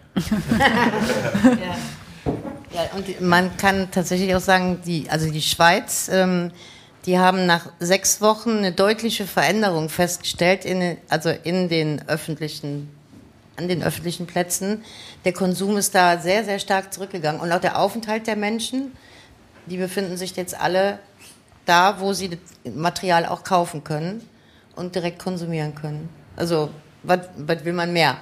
Ja, und man kann tatsächlich auch sagen, die Schweiz, die haben nach 6 Wochen eine deutliche Veränderung festgestellt, an den öffentlichen Plätzen. Der Konsum ist da sehr, sehr stark zurückgegangen. Und auch der Aufenthalt der Menschen, die befinden sich jetzt alle da, wo sie das Material auch kaufen können und direkt konsumieren können. Also, was will man mehr?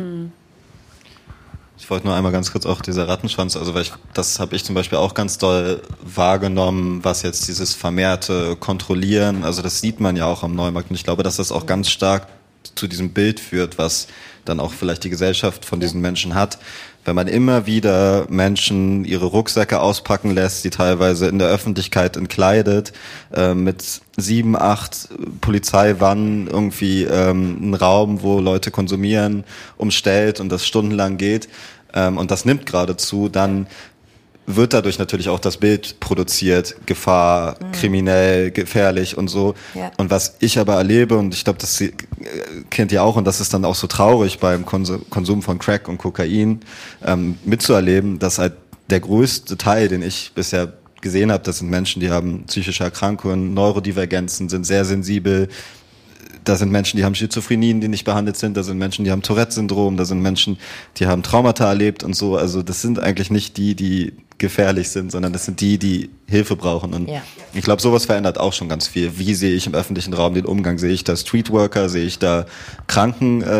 Ich wollte nur einmal ganz kurz auch dieser Rattenschwanz, also das habe ich zum Beispiel auch ganz doll wahrgenommen, was jetzt dieses vermehrte Kontrollieren, also das sieht man ja auch am Neumarkt und ich glaube, dass das auch ganz stark zu diesem Bild führt, was dann auch vielleicht die Gesellschaft von diesen Menschen hat. Wenn man immer wieder Menschen ihre Rucksäcke auspacken lässt, die teilweise in der Öffentlichkeit entkleidet, mit 7, 8 Polizeiwannen irgendwie einen Raum, wo Leute konsumieren, umstellt und das stundenlang geht, und das nimmt gerade zu, dann wird dadurch natürlich auch das Bild produziert, Gefahr, kriminell, gefährlich und so. Ja. Und was ich aber erlebe, und ich glaube, das kennt ihr auch, und das ist dann auch so traurig beim Konsum von Crack und Kokain, mitzuerleben, dass halt der größte Teil, den ich bisher gesehen habe, das sind Menschen, die haben psychische Erkrankungen, Neurodivergenzen, sind sehr sensibel. Da sind Menschen, die haben Schizophrenien, die nicht behandelt sind. Da sind Menschen, die haben Tourette-Syndrom. Da sind Menschen, die haben Traumata erlebt und so. Also das sind eigentlich nicht die gefährlich sind, sondern das sind die Hilfe brauchen. Und ich glaube, sowas verändert auch schon ganz viel. Wie sehe ich im öffentlichen Raum den Umgang? Sehe ich da Streetworker? Sehe ich da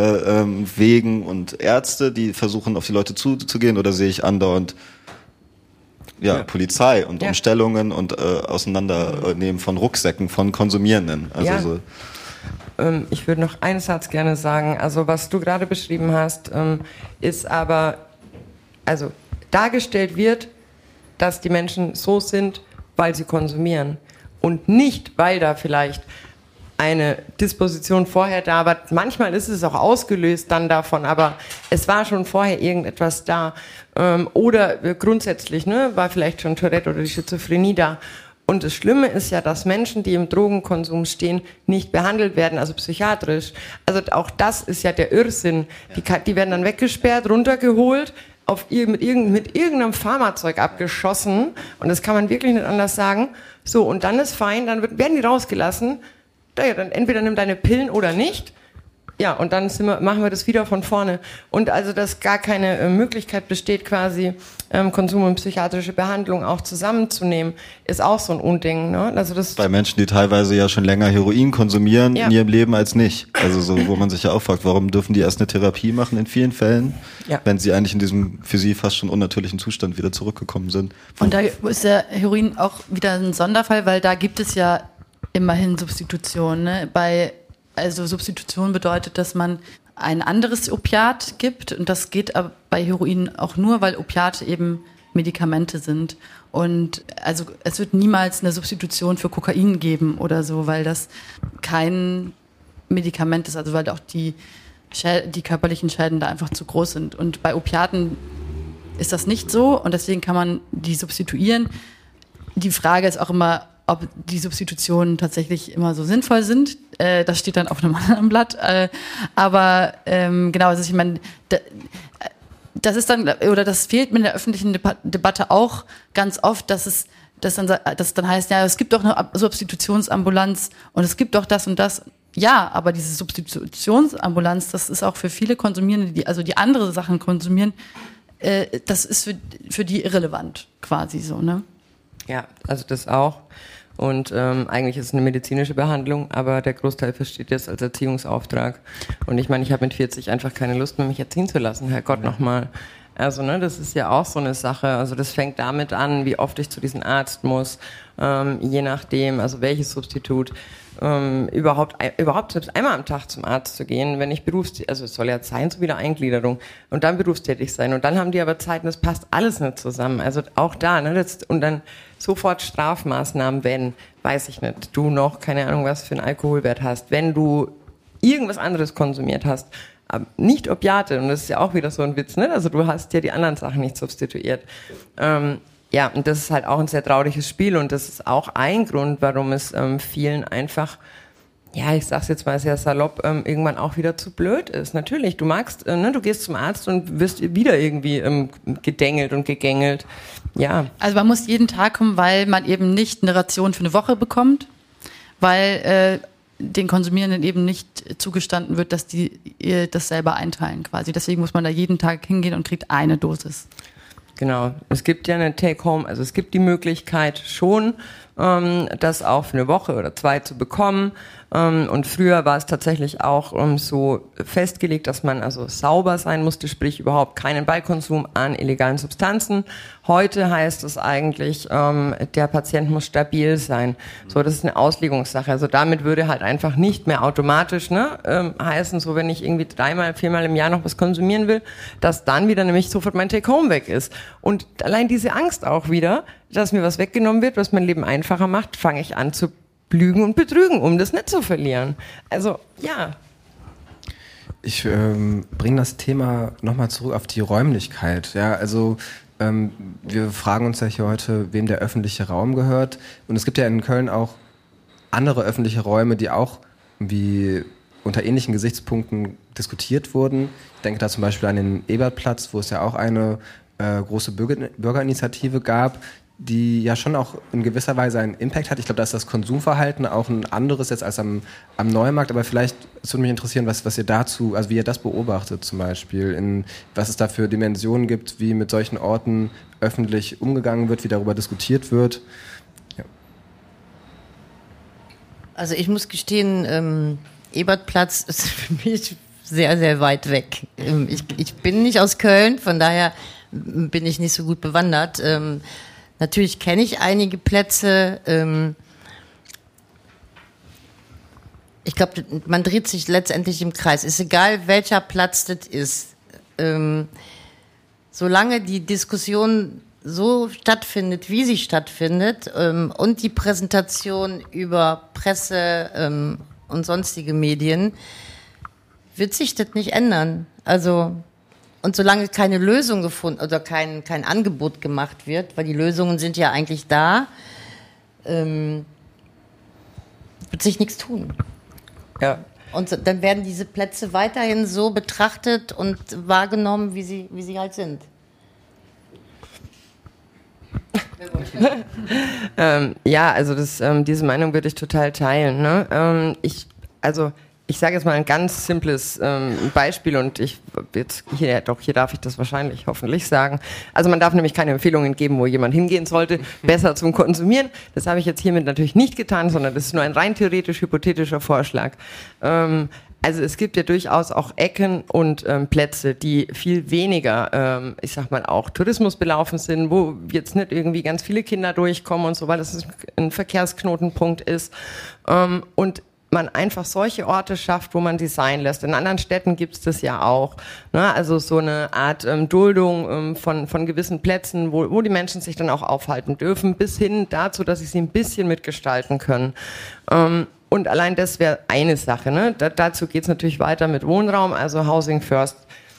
Krankenwegen und Ärzte, die versuchen, auf die Leute zuzugehen? Oder sehe ich andauernd Polizei und Umstellungen und Auseinandernehmen von Rucksäcken von Konsumierenden. Also ich würde noch einen Satz gerne sagen. Also was du gerade beschrieben hast, ist aber, also dargestellt wird, dass die Menschen so sind, weil sie konsumieren und nicht, weil da vielleicht eine Disposition vorher da war. Manchmal ist es auch ausgelöst dann davon, aber es war schon vorher irgendetwas da. Oder grundsätzlich war vielleicht schon Tourette oder die Schizophrenie da. Und das Schlimme ist ja, dass Menschen, die im Drogenkonsum stehen, nicht behandelt werden, also psychiatrisch. Also auch das ist ja der Irrsinn. Die werden dann weggesperrt, runtergeholt, mit irgendeinem Pharmazeug abgeschossen. Und das kann man wirklich nicht anders sagen. So, und dann ist fein, dann werden die rausgelassen. Ja, dann entweder nimm deine Pillen oder nicht. Ja, und dann machen wir das wieder von vorne. Und also, dass gar keine Möglichkeit besteht, quasi Konsum und psychiatrische Behandlung auch zusammenzunehmen, ist auch so ein Unding. Ne? Also das bei Menschen, die teilweise ja schon länger Heroin konsumieren in ihrem Leben als nicht. Also so, wo man sich ja auch fragt, warum dürfen die erst eine Therapie machen in vielen Fällen, wenn sie eigentlich in diesem für sie fast schon unnatürlichen Zustand wieder zurückgekommen sind. Und da ist der Heroin auch wieder ein Sonderfall, weil da gibt es ja immerhin Substitution. Ne? Also Substitution bedeutet, dass man ein anderes Opiat gibt und das geht aber bei Heroin auch nur, weil Opiate eben Medikamente sind. Und also es wird niemals eine Substitution für Kokain geben oder so, weil das kein Medikament ist, also weil auch die körperlichen Schäden da einfach zu groß sind. Und bei Opiaten ist das nicht so und deswegen kann man die substituieren. Die Frage ist auch immer, ob die Substitutionen tatsächlich immer so sinnvoll sind. Das steht dann auf einem anderen Blatt. Aber genau, also ich meine, das ist dann, oder das fehlt mir in der öffentlichen Debatte auch ganz oft, dass dann heißt, ja, es gibt doch eine Substitutionsambulanz und es gibt doch das und das. Ja, aber diese Substitutionsambulanz, das ist auch für viele Konsumierende, die andere Sachen konsumieren, das ist für die irrelevant quasi so, ne? Ja, also das auch. Und eigentlich ist es eine medizinische Behandlung, aber der Großteil versteht das als Erziehungsauftrag. Und ich meine, ich habe mit 40 einfach keine Lust mehr, mich erziehen zu lassen, Herrgott nochmal. Also das ist ja auch so eine Sache. Also das fängt damit an, wie oft ich zu diesem Arzt muss, je nachdem, also welches Substitut. Überhaupt selbst einmal am Tag zum Arzt zu gehen, wenn ich also es soll ja sein, so wieder Eingliederung und dann berufstätig sein und dann haben die aber Zeit und das passt alles nicht zusammen, also auch da, und dann sofort Strafmaßnahmen, wenn, weiß ich nicht, du noch, keine Ahnung, was für einen Alkoholwert hast, wenn du irgendwas anderes konsumiert hast, aber nicht Opiate, und das ist ja auch wieder so ein Witz, ne? Also du hast ja die anderen Sachen nicht substituiert. Ja, und das ist halt auch ein sehr trauriges Spiel und das ist auch ein Grund, warum es vielen einfach, ja, ich sag's jetzt mal sehr salopp, irgendwann auch wieder zu blöd ist. Natürlich, du gehst zum Arzt und wirst wieder irgendwie gedängelt und gegängelt. Ja. Also man muss jeden Tag kommen, weil man eben nicht eine Ration für eine Woche bekommt, weil den Konsumierenden eben nicht zugestanden wird, dass die das selber einteilen quasi. Deswegen muss man da jeden Tag hingehen und kriegt eine Dosis. Genau, es gibt ja eine Take-Home, also es gibt die Möglichkeit schon, das auch für eine Woche oder 2 zu bekommen. Und früher war es tatsächlich auch so festgelegt, dass man also sauber sein musste, sprich überhaupt keinen Beikonsum an illegalen Substanzen. Heute heißt es eigentlich, der Patient muss stabil sein. So, das ist eine Auslegungssache. Also damit würde halt einfach nicht mehr automatisch heißen, so wenn ich irgendwie 3-mal, 4-mal im Jahr noch was konsumieren will, dass dann wieder nämlich sofort mein Take-Home weg ist. Und allein diese Angst auch wieder, dass mir was weggenommen wird, was mein Leben einfacher macht, fange ich an zu lügen und betrügen, um das nicht zu verlieren. Also, ja. Ich bringe das Thema nochmal zurück auf die Räumlichkeit. Ja, also wir fragen uns ja hier heute, wem der öffentliche Raum gehört. Und es gibt ja in Köln auch andere öffentliche Räume, die auch wie unter ähnlichen Gesichtspunkten diskutiert wurden. Ich denke da zum Beispiel an den Ebertplatz, wo es ja auch eine große Bürgerinitiative gab, die ja schon auch in gewisser Weise einen Impact hat. Ich glaube, da ist das Konsumverhalten auch ein anderes jetzt als am Neumarkt, aber vielleicht, es würde mich interessieren, was ihr dazu, also wie ihr das beobachtet zum Beispiel, was es da für Dimensionen gibt, wie mit solchen Orten öffentlich umgegangen wird, wie darüber diskutiert wird. Ja. Also ich muss gestehen, Ebertplatz ist für mich sehr, sehr weit weg. Ich bin nicht aus Köln, von daher bin ich nicht so gut bewandert. Natürlich kenne ich einige Plätze. Ich glaube, man dreht sich letztendlich im Kreis. Ist egal, welcher Platz das ist. Solange die Diskussion so stattfindet, wie sie stattfindet, und die Präsentation über Presse und sonstige Medien, wird sich das nicht ändern. Also, und solange keine Lösung gefunden oder kein Angebot gemacht wird, weil die Lösungen sind ja eigentlich da, wird sich nichts tun. Ja. Und dann werden diese Plätze weiterhin so betrachtet und wahrgenommen, wie sie halt sind. Ja, also diese Meinung würde ich total teilen. Ne? Ich sage jetzt mal ein ganz simples Beispiel und hier darf ich das wahrscheinlich hoffentlich sagen. Also man darf nämlich keine Empfehlungen geben, wo jemand hingehen sollte, besser zum Konsumieren. Das habe ich jetzt hiermit natürlich nicht getan, sondern das ist nur ein rein theoretisch hypothetischer Vorschlag. Also es gibt ja durchaus auch Ecken und Plätze, die viel weniger, ich sag mal, auch Tourismus belaufen sind, wo jetzt nicht irgendwie ganz viele Kinder durchkommen und so, weil das ein Verkehrsknotenpunkt ist. Und man einfach solche Orte schafft, wo man Design lässt. In anderen Städten gibt es das ja auch. Ne? Also so eine Art Duldung von gewissen Plätzen, wo die Menschen sich dann auch aufhalten dürfen, bis hin dazu, dass sie sie ein bisschen mitgestalten können. Und allein das wäre eine Sache. Ne? Dazu geht's natürlich weiter mit Wohnraum, also Housing First,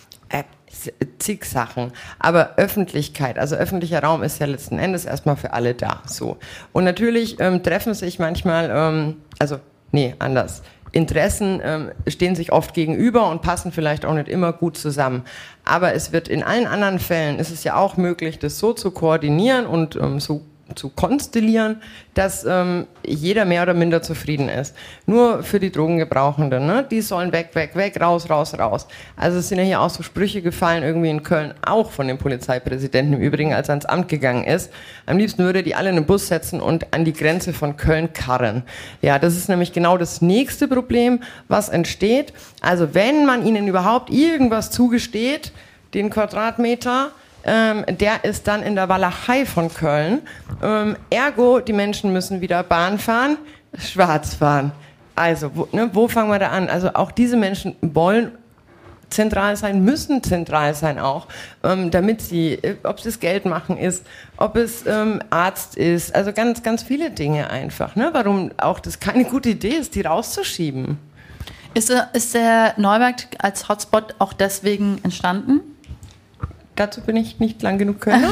zig Sachen. Aber Öffentlichkeit, also öffentlicher Raum ist ja letzten Endes erstmal für alle da. So. Und natürlich treffen sich manchmal, anders. Interessen stehen sich oft gegenüber und passen vielleicht auch nicht immer gut zusammen. Aber es wird in allen anderen Fällen, ist es ja auch möglich, das so zu koordinieren und so zu konstellieren, dass jeder mehr oder minder zufrieden ist. Nur für die Drogengebrauchenden, ne? Die sollen weg, raus. Also es sind ja hier auch so Sprüche gefallen, irgendwie in Köln, auch von dem Polizeipräsidenten im Übrigen, als er ans Amt gegangen ist. Am liebsten würde die alle in den Bus setzen und an die Grenze von Köln karren. Ja, das ist nämlich genau das nächste Problem, was entsteht. Also wenn man ihnen überhaupt irgendwas zugesteht, den Quadratmeter, der ist dann in der Walachei von Köln. Ergo, die Menschen müssen wieder Bahn fahren, schwarz fahren. Also, wo fangen wir da an? Also auch diese Menschen wollen zentral sein, müssen zentral sein auch, damit sie, ob es das Geld machen ist, ob es Arzt ist, also ganz, ganz viele Dinge einfach. Ne? Warum auch das keine gute Idee ist, die rauszuschieben. Ist der Neumarkt als Hotspot auch deswegen entstanden? Dazu bin ich nicht lang genug Kölner.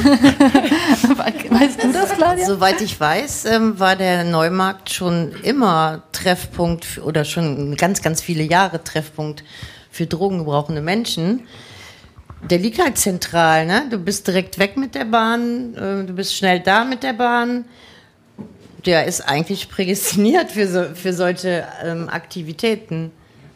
Weißt du das, Claudia? Soweit ich weiß, war der Neumarkt schon immer Treffpunkt oder schon ganz, ganz viele Jahre Treffpunkt für drogengebrauchende Menschen. Der liegt halt zentral, ne? Du bist direkt weg mit der Bahn, du bist schnell da mit der Bahn. Der ist eigentlich prädestiniert für solche Aktivitäten.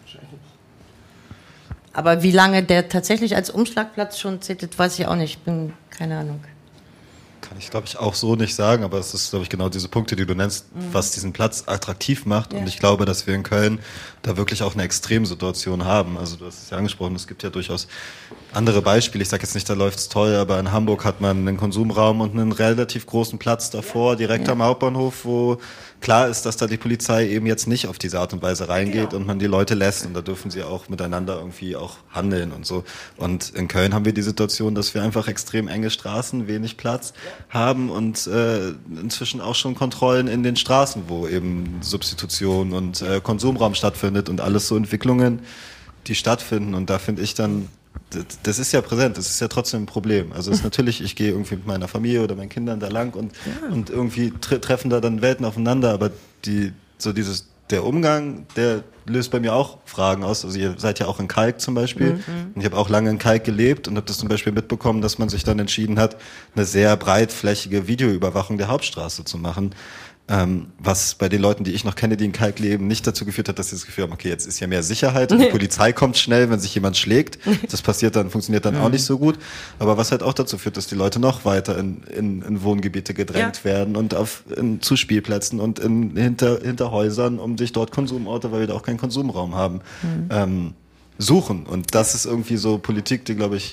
Aber wie lange der tatsächlich als Umschlagplatz schon zählt, weiß ich auch nicht. Keine Ahnung. Kann ich, glaube ich, auch so nicht sagen, aber es ist, glaube ich, genau diese Punkte, die du nennst, was diesen Platz attraktiv macht. Ja. Und ich glaube, dass wir in Köln da wirklich auch eine Extremsituation haben. Also du hast es ja angesprochen, es gibt ja durchaus andere Beispiele. Ich sage jetzt nicht, da läuft's toll, aber in Hamburg hat man einen Konsumraum und einen relativ großen Platz davor, direkt am Hauptbahnhof, wo klar ist, dass da die Polizei eben jetzt nicht auf diese Art und Weise reingeht und man die Leute lässt und da dürfen sie auch miteinander irgendwie auch handeln und so. Und in Köln haben wir die Situation, dass wir einfach extrem enge Straßen, wenig Platz haben und inzwischen auch schon Kontrollen in den Straßen, wo eben Substitution und Konsumraum stattfindet und alles so Entwicklungen, die stattfinden. Und da finde ich dann, das ist ja präsent, das ist ja trotzdem ein Problem. Also es ist natürlich, ich gehe irgendwie mit meiner Familie oder meinen Kindern da lang und irgendwie treffen da dann Welten aufeinander, aber der Umgang, der löst bei mir auch Fragen aus. Also ihr seid ja auch in Kalk zum Beispiel. Und ich habe auch lange in Kalk gelebt und habe das zum Beispiel mitbekommen, dass man sich dann entschieden hat, eine sehr breitflächige Videoüberwachung der Hauptstraße zu machen. Was bei den Leuten, die ich noch kenne, die in Kalk leben, nicht dazu geführt hat, dass sie das Gefühl haben, okay, jetzt ist ja mehr Sicherheit und die Polizei kommt schnell, wenn sich jemand schlägt. Das funktioniert dann auch nicht so gut. Aber was halt auch dazu führt, dass die Leute noch weiter in Wohngebiete gedrängt werden und zu Spielplätzen und hinter Häusern, um sich dort Konsumorte, weil wir da auch keinen Konsumraum haben, suchen. Und das ist irgendwie so Politik, die, glaube ich,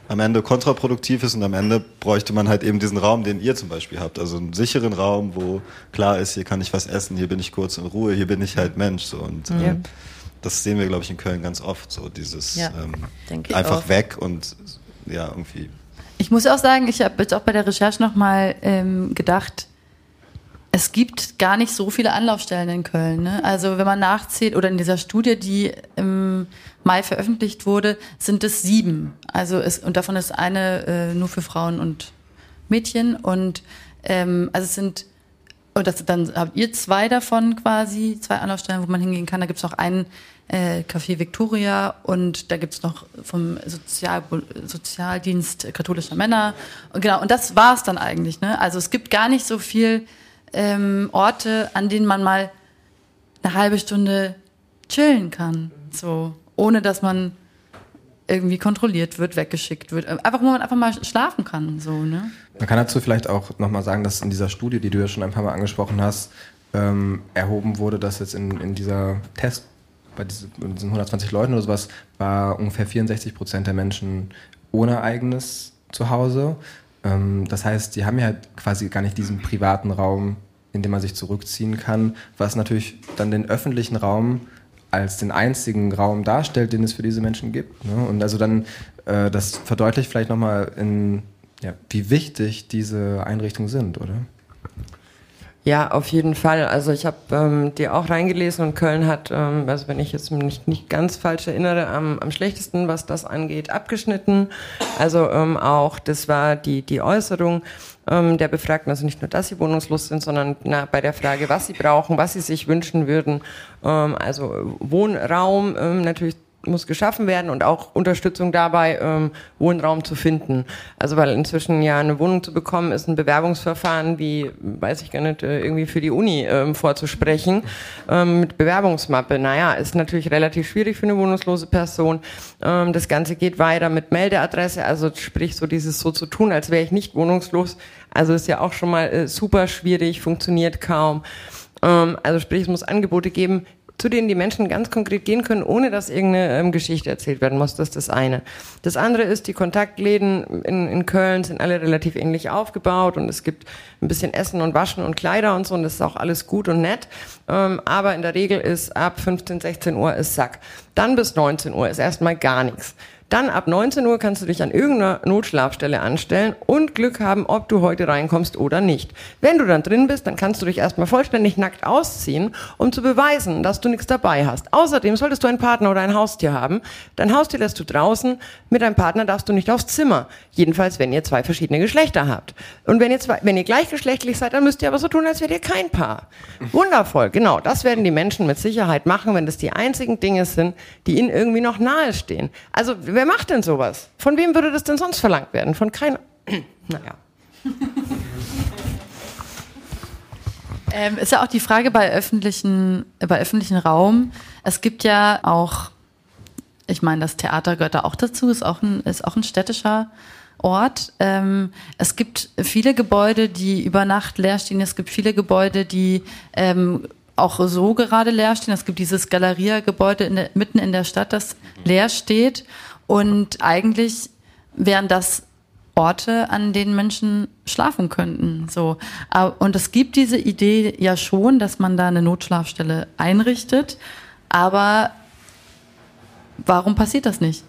am Ende kontraproduktiv ist und am Ende bräuchte man halt eben diesen Raum, den ihr zum Beispiel habt. Also einen sicheren Raum, wo klar ist, hier kann ich was essen, hier bin ich kurz in Ruhe, hier bin ich halt Mensch. So. Und das sehen wir, glaube ich, in Köln ganz oft. So dieses einfach auch weg und ja, irgendwie. Ich muss auch sagen, ich habe jetzt auch bei der Recherche nochmal gedacht, es gibt gar nicht so viele Anlaufstellen in Köln. Ne? Also wenn man nachzählt, oder in dieser Studie, die im Mai veröffentlicht wurde, sind es 7. Und davon ist eine nur für Frauen und Mädchen. Und also es sind, dann habt ihr 2 davon quasi, 2 Anlaufstellen, wo man hingehen kann. Da gibt es noch einen Café Victoria und da gibt es noch vom Sozialdienst katholischer Männer. Und genau, und das war es dann eigentlich. Ne? Also es gibt gar nicht so viel Orte, an denen man mal eine halbe Stunde chillen kann, so, ohne dass man irgendwie kontrolliert wird, weggeschickt wird. Einfach, wo man einfach mal schlafen kann, so, ne? Man kann dazu vielleicht auch nochmal sagen, dass in dieser Studie, die du ja schon ein paar Mal angesprochen hast, erhoben wurde, dass jetzt in dieser Test, bei diesen 120 Leuten oder sowas, war ungefähr 64% der Menschen ohne eigenes Zuhause. Das heißt, die haben ja quasi gar nicht diesen privaten Raum, in dem man sich zurückziehen kann, was natürlich dann den öffentlichen Raum als den einzigen Raum darstellt, den es für diese Menschen gibt. Ne? Und also dann, das verdeutlicht vielleicht nochmal, wie wichtig diese Einrichtungen sind, oder? Ja, auf jeden Fall. Also ich habe die auch reingelesen und Köln hat, also wenn ich jetzt mich nicht ganz falsch erinnere, am schlechtesten, was das angeht, abgeschnitten. Also auch, das war die Äußerung der Befragten, also nicht nur, dass sie wohnungslos sind, sondern bei der Frage, was sie brauchen, was sie sich wünschen würden. Also Wohnraum natürlich muss geschaffen werden und auch Unterstützung dabei, Wohnraum zu finden. Also weil inzwischen ja eine Wohnung zu bekommen, ist ein Bewerbungsverfahren wie, weiß ich gar nicht, irgendwie für die Uni vorzusprechen, mit Bewerbungsmappe. Naja, ist natürlich relativ schwierig für eine wohnungslose Person. Das Ganze geht weiter mit Meldeadresse, also sprich so dieses so zu tun, als wäre ich nicht wohnungslos. Also ist ja auch schon mal super schwierig, funktioniert kaum. Also sprich, es muss Angebote geben, zu denen die Menschen ganz konkret gehen können, ohne dass irgendeine Geschichte erzählt werden muss. Das ist das eine. Das andere ist, die Kontaktläden in Köln sind alle relativ ähnlich aufgebaut und es gibt ein bisschen Essen und Waschen und Kleider und so und das ist auch alles gut und nett. Aber in der Regel ist ab 15, 16 Uhr ist Sack. Dann bis 19 Uhr ist erstmal gar nichts. Dann ab 19 Uhr kannst du dich an irgendeiner Notschlafstelle anstellen und Glück haben, ob du heute reinkommst oder nicht. Wenn du dann drin bist, dann kannst du dich erstmal vollständig nackt ausziehen, um zu beweisen, dass du nichts dabei hast. Außerdem solltest du einen Partner oder ein Haustier haben. Dein Haustier lässt du draußen, mit deinem Partner darfst du nicht aufs Zimmer. Jedenfalls, wenn ihr 2 verschiedene Geschlechter habt. Und wenn ihr gleichgeschlechtlich seid, dann müsst ihr aber so tun, als wärt ihr kein Paar. Wundervoll, genau. Das werden die Menschen mit Sicherheit machen, wenn das die einzigen Dinge sind, die ihnen irgendwie noch nahe stehen. Also, wer macht denn sowas? Von wem würde das denn sonst verlangt werden? Von keiner. Naja. Ist ja auch die Frage bei öffentlichen Raum. Es gibt ja auch, ich meine, das Theater gehört da auch dazu, ist auch ein städtischer Ort. Es gibt viele Gebäude, die über Nacht leer stehen. Es gibt viele Gebäude, die auch so gerade leer stehen. Es gibt dieses Galeria-Gebäude mitten in der Stadt, das leer steht. Und eigentlich wären das Orte, an denen Menschen schlafen könnten. So. Und es gibt diese Idee ja schon, dass man da eine Notschlafstelle einrichtet. Aber warum passiert das nicht?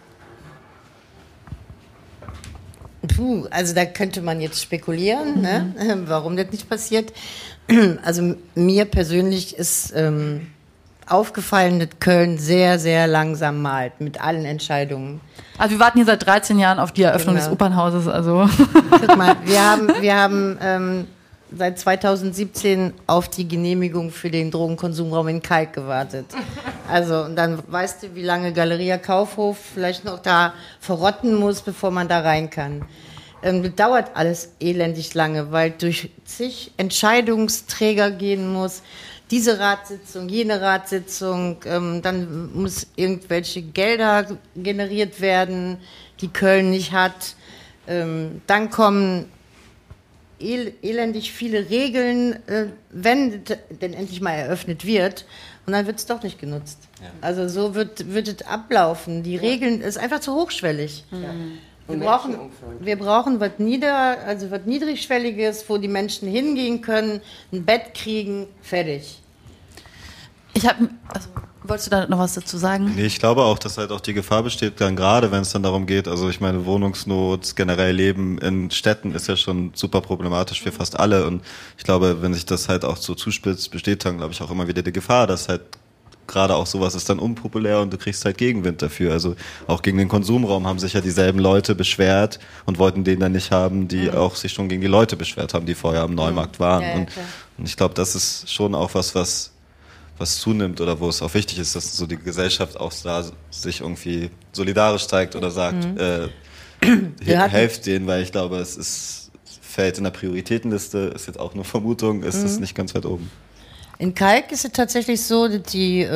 Also da könnte man jetzt spekulieren, ne? Warum das nicht passiert. Also mir persönlich ist aufgefallen, dass Köln sehr, sehr langsam malt mit allen Entscheidungen. Also wir warten hier seit 13 Jahren auf die Eröffnung des Opernhauses. Also. Guck mal, wir haben seit 2017 auf die Genehmigung für den Drogenkonsumraum in Kalk gewartet. Also und dann weißt du, wie lange Galeria Kaufhof vielleicht noch da verrotten muss, bevor man da rein kann. Das dauert alles elendig lange, weil durch zig Entscheidungsträger gehen muss. Diese Ratssitzung, jene Ratssitzung, dann muss irgendwelche Gelder generiert werden, die Köln nicht hat. Dann kommen elendig viele Regeln, wenn denn endlich mal eröffnet wird. Und dann wird es doch nicht genutzt. Ja. Also so wird es ablaufen. Die Regeln ist einfach zu hochschwellig. Ja. Wir brauchen was Niedrigschwelliges, wo die Menschen hingehen können, ein Bett kriegen, fertig. Wolltest du da noch was dazu sagen? Nee, ich glaube auch, dass halt auch die Gefahr besteht, dann gerade wenn es dann darum geht, also ich meine, Wohnungsnot, generell Leben in Städten ist ja schon super problematisch für fast alle und ich glaube, wenn sich das halt auch so zuspitzt, besteht dann, glaube ich, auch immer wieder die Gefahr, dass halt gerade auch sowas ist dann unpopulär und du kriegst halt Gegenwind dafür. Also auch gegen den Konsumraum haben sich ja dieselben Leute beschwert und wollten den dann nicht haben, die auch sich schon gegen die Leute beschwert haben, die vorher am Neumarkt waren. Ja, und ich glaube, das ist schon auch was zunimmt oder wo es auch wichtig ist, dass so die Gesellschaft auch da sich irgendwie solidarisch zeigt oder sagt, helft denen, weil ich glaube, fällt in der Prioritätenliste, ist jetzt auch nur Vermutung, ist es nicht ganz weit oben. In Kalk ist es tatsächlich so, dass die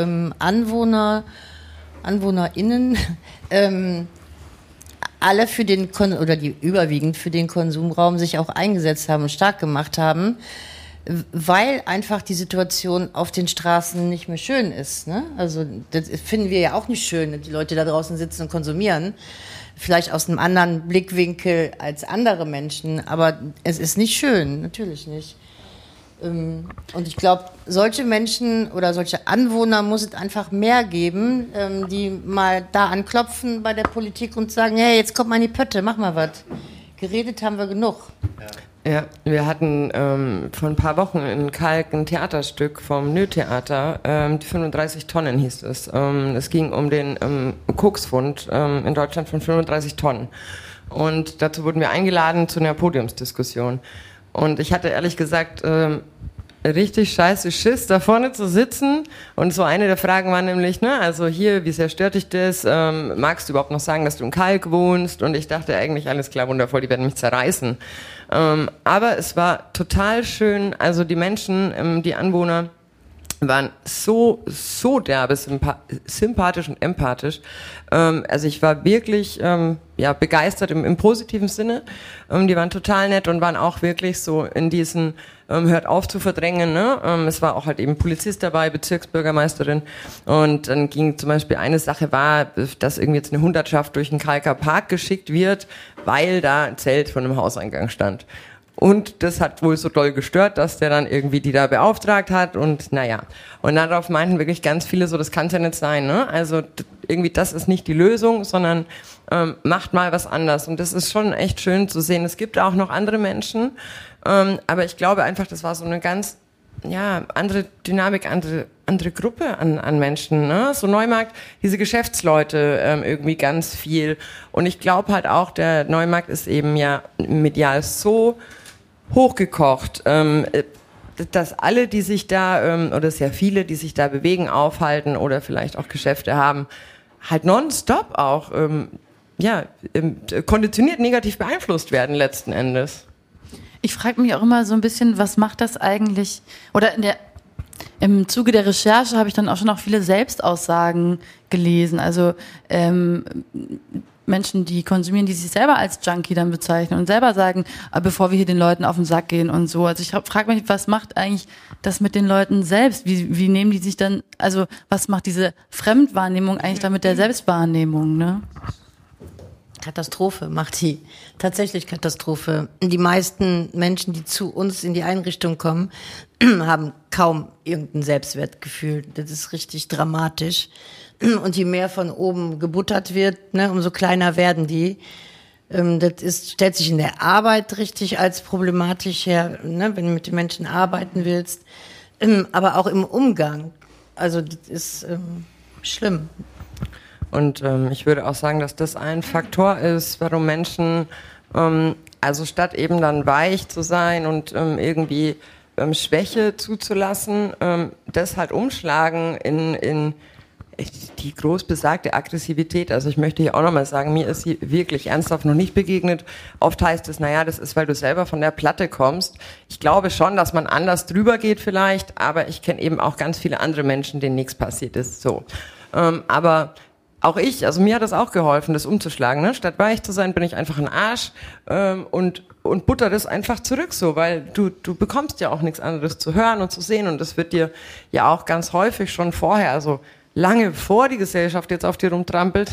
AnwohnerInnen alle die überwiegend für den Konsumraum sich auch eingesetzt haben und stark gemacht haben, weil einfach die Situation auf den Straßen nicht mehr schön ist. Ne? Also das finden wir ja auch nicht schön, dass die Leute da draußen sitzen und konsumieren. Vielleicht aus einem anderen Blickwinkel als andere Menschen, aber es ist nicht schön, natürlich nicht. Und ich glaube, solche Menschen oder solche Anwohner muss es einfach mehr geben, die mal da anklopfen bei der Politik und sagen, hey, jetzt kommt mal in die Pötte, mach mal was. Geredet haben wir genug. Ja, wir hatten vor ein paar Wochen in Kalk ein Theaterstück vom Nö-Theater, die 35 Tonnen hieß es. Es ging um den Koksfund in Deutschland von 35 Tonnen. Und dazu wurden wir eingeladen zu einer Podiumsdiskussion. Und ich hatte ehrlich gesagt richtig scheiße Schiss, da vorne zu sitzen. Und so eine der Fragen war nämlich, also hier, wie sehr stört dich das? Magst du überhaupt noch sagen, dass du in Kalk wohnst? Und ich dachte eigentlich, alles klar, wundervoll, die werden mich zerreißen. Aber es war total schön, also die Menschen, die Anwohner waren so derbe sympathisch und empathisch. Also ich war wirklich begeistert im positiven Sinne. Die waren total nett und waren auch wirklich so in diesen hört auf zu verdrängen. Ne? Es war auch halt eben Polizist dabei, Bezirksbürgermeisterin. Und dann ging zum Beispiel eine Sache war, dass irgendwie jetzt eine Hundertschaft durch den Kalker Park geschickt wird, weil da ein Zelt von einem Hauseingang stand. Und das hat wohl so doll gestört, dass der dann irgendwie die da beauftragt hat und naja. Und darauf meinten wirklich ganz viele so, das kann es ja nicht sein, ne? Also irgendwie das ist nicht die Lösung, sondern macht mal was anders. Und das ist schon echt schön zu sehen. Es gibt auch noch andere Menschen, aber ich glaube einfach, das war so eine ganz andere Dynamik, andere Gruppe an Menschen, ne? So Neumarkt, diese Geschäftsleute irgendwie ganz viel. Und ich glaube halt auch, der Neumarkt ist eben ja medial so hochgekocht, dass alle, die sich da, oder sehr viele, die sich da bewegen, aufhalten oder vielleicht auch Geschäfte haben, halt nonstop auch, konditioniert negativ beeinflusst werden letzten Endes. Ich frage mich auch immer so ein bisschen, was macht das eigentlich, oder im Zuge der Recherche habe ich dann auch schon noch viele Selbstaussagen gelesen, also Menschen, die konsumieren, die sich selber als Junkie dann bezeichnen und selber sagen, bevor wir hier den Leuten auf den Sack gehen und so. Also ich frage mich, was macht eigentlich das mit den Leuten selbst? Wie nehmen die sich dann, also was macht diese Fremdwahrnehmung eigentlich dann mit der Selbstwahrnehmung, ne? Katastrophe macht die. Tatsächlich Katastrophe. Die meisten Menschen, die zu uns in die Einrichtung kommen, haben kaum irgendein Selbstwertgefühl. Das ist richtig dramatisch. Und je mehr von oben gebuttert wird, ne, umso kleiner werden die. Stellt sich in der Arbeit richtig als problematisch her, ne, wenn du mit den Menschen arbeiten willst. Aber auch im Umgang. Also das ist schlimm. Und ich würde auch sagen, dass das ein Faktor ist, warum Menschen, also statt eben dann weich zu sein und irgendwie Schwäche zuzulassen, das halt umschlagen in die groß besagte Aggressivität. Also ich möchte hier auch nochmal sagen, mir ist sie wirklich ernsthaft noch nicht begegnet. Oft heißt es, das ist, weil du selber von der Platte kommst. Ich glaube schon, dass man anders drüber geht vielleicht, aber ich kenne eben auch ganz viele andere Menschen, denen nichts passiert ist. So, aber auch also mir hat das auch geholfen, das umzuschlagen. Ne? Statt weich zu sein, bin ich einfach ein Arsch und butter das einfach zurück so, weil du bekommst ja auch nichts anderes zu hören und zu sehen und das wird dir ja auch ganz häufig schon vorher, also lange bevor die Gesellschaft jetzt auf dir rumtrampelt,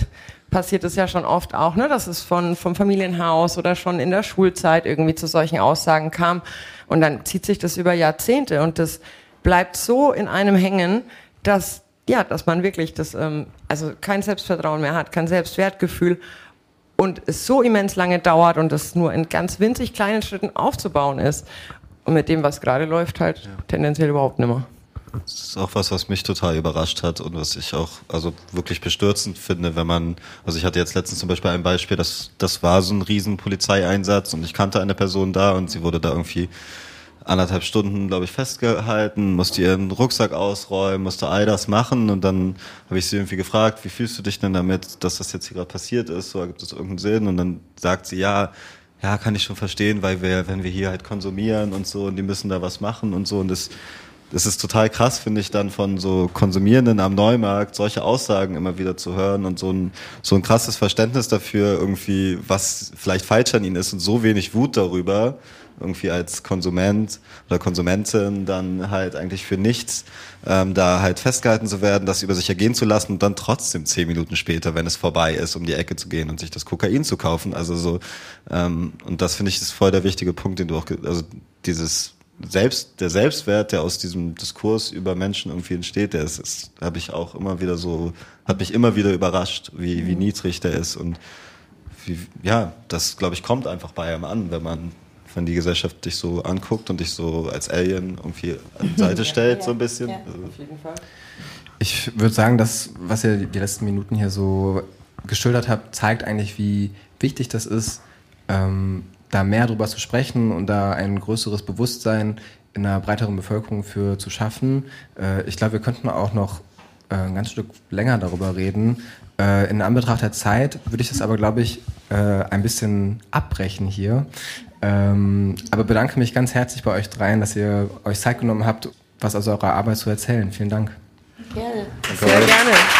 passiert es ja schon oft auch, ne, dass es vom Familienhaus oder schon in der Schulzeit irgendwie zu solchen Aussagen kam. Und dann zieht sich das über Jahrzehnte und das bleibt so in einem hängen, dass man wirklich also kein Selbstvertrauen mehr hat, kein Selbstwertgefühl und es so immens lange dauert und es nur in ganz winzig kleinen Schritten aufzubauen ist. Und mit dem, was gerade läuft, halt tendenziell überhaupt nicht mehr. Das ist auch was mich total überrascht hat und was ich auch wirklich bestürzend finde, ich hatte jetzt letztens zum Beispiel ein Beispiel, das war so ein riesen Polizeieinsatz und ich kannte eine Person da und sie wurde da irgendwie 1,5 Stunden, glaube ich, festgehalten, musste ihren Rucksack ausräumen, musste all das machen und dann habe ich sie irgendwie gefragt, wie fühlst du dich denn damit, dass das jetzt hier gerade passiert ist, so gibt es irgendeinen Sinn und dann sagt sie, ja, kann ich schon verstehen, weil wenn wir hier halt konsumieren und so und die müssen da was machen und so und das ist total krass, finde ich, dann von so Konsumierenden am Neumarkt solche Aussagen immer wieder zu hören und so ein krasses Verständnis dafür irgendwie, was vielleicht falsch an ihnen ist und so wenig Wut darüber, irgendwie als Konsument oder Konsumentin dann halt eigentlich für nichts da halt festgehalten zu werden, das über sich ergehen zu lassen und dann trotzdem 10 Minuten später, wenn es vorbei ist, um die Ecke zu gehen und sich das Kokain zu kaufen. Also so und das finde ich ist voll der wichtige Punkt, den du auch, also der Selbstwert, der aus diesem Diskurs über Menschen irgendwie entsteht, hat mich immer wieder überrascht, wie niedrig der ist und das glaube ich kommt einfach bei einem an, wenn die Gesellschaft dich so anguckt und dich so als Alien irgendwie an die Seite stellt, so ein bisschen. Ja, auf jeden Fall. Ich würde sagen, das, was ihr die letzten Minuten hier so geschildert habt, zeigt eigentlich, wie wichtig das ist, da mehr drüber zu sprechen und da ein größeres Bewusstsein in einer breiteren Bevölkerung für zu schaffen. Ich glaube, wir könnten auch noch ein ganz Stück länger darüber reden. In Anbetracht der Zeit würde ich das aber, glaube ich, ein bisschen abbrechen hier. Aber bedanke mich ganz herzlich bei euch dreien, dass ihr euch Zeit genommen habt, was aus eurer Arbeit zu erzählen. Vielen Dank. Gerne. Sehr gerne.